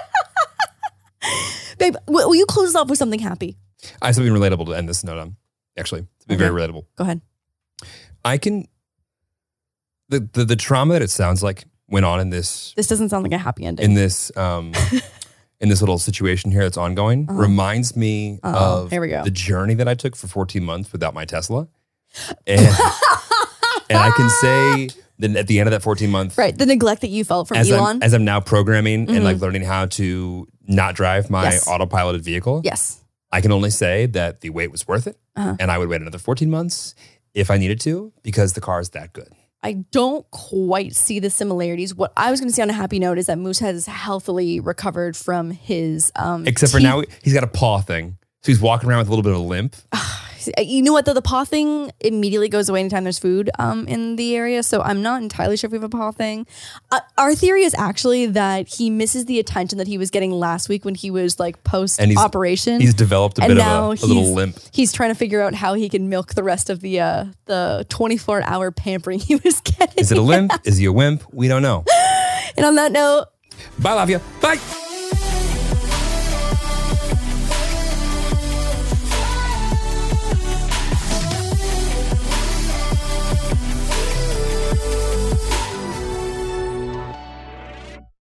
Babe, will you close us off with something happy? I have something relatable to end this note on, actually. To be Okay. very relatable. Go ahead. I can, the, the, the trauma that it sounds like went on in this, This doesn't sound like a happy ending. in this, um, in this little situation here that's ongoing Uh-huh. reminds me Uh-oh. of Here we go. the journey that I took for fourteen months without my Tesla. And, and I can say that at the end of that fourteen month, Right, the neglect that you felt from as Elon. I'm, as I'm now programming and Mhm. like learning how to not drive my Yes. autopiloted vehicle, yes. I can only say that the wait was worth it. Uh-huh. And I would wait another fourteen months if I needed to, because the car is that good. I don't quite see the similarities. What I was going to say on a happy note is that Moose has healthily recovered from his um Except for teeth- now, he's got a paw thing. So he's walking around with a little bit of a limp. you know what though, the paw thing immediately goes away anytime there's food um, in the area, so I'm not entirely sure if we have a paw thing. Uh, our theory is actually that he misses the attention that he was getting last week when he was like post And he's- operation. He's developed a And bit of now a, a little he's- limp. He's trying to figure out how he can milk the rest of the uh, the twenty-four hour pampering he was getting. Is it a limp? Is he a wimp? We don't know. And on that note, Bye, love you. Bye.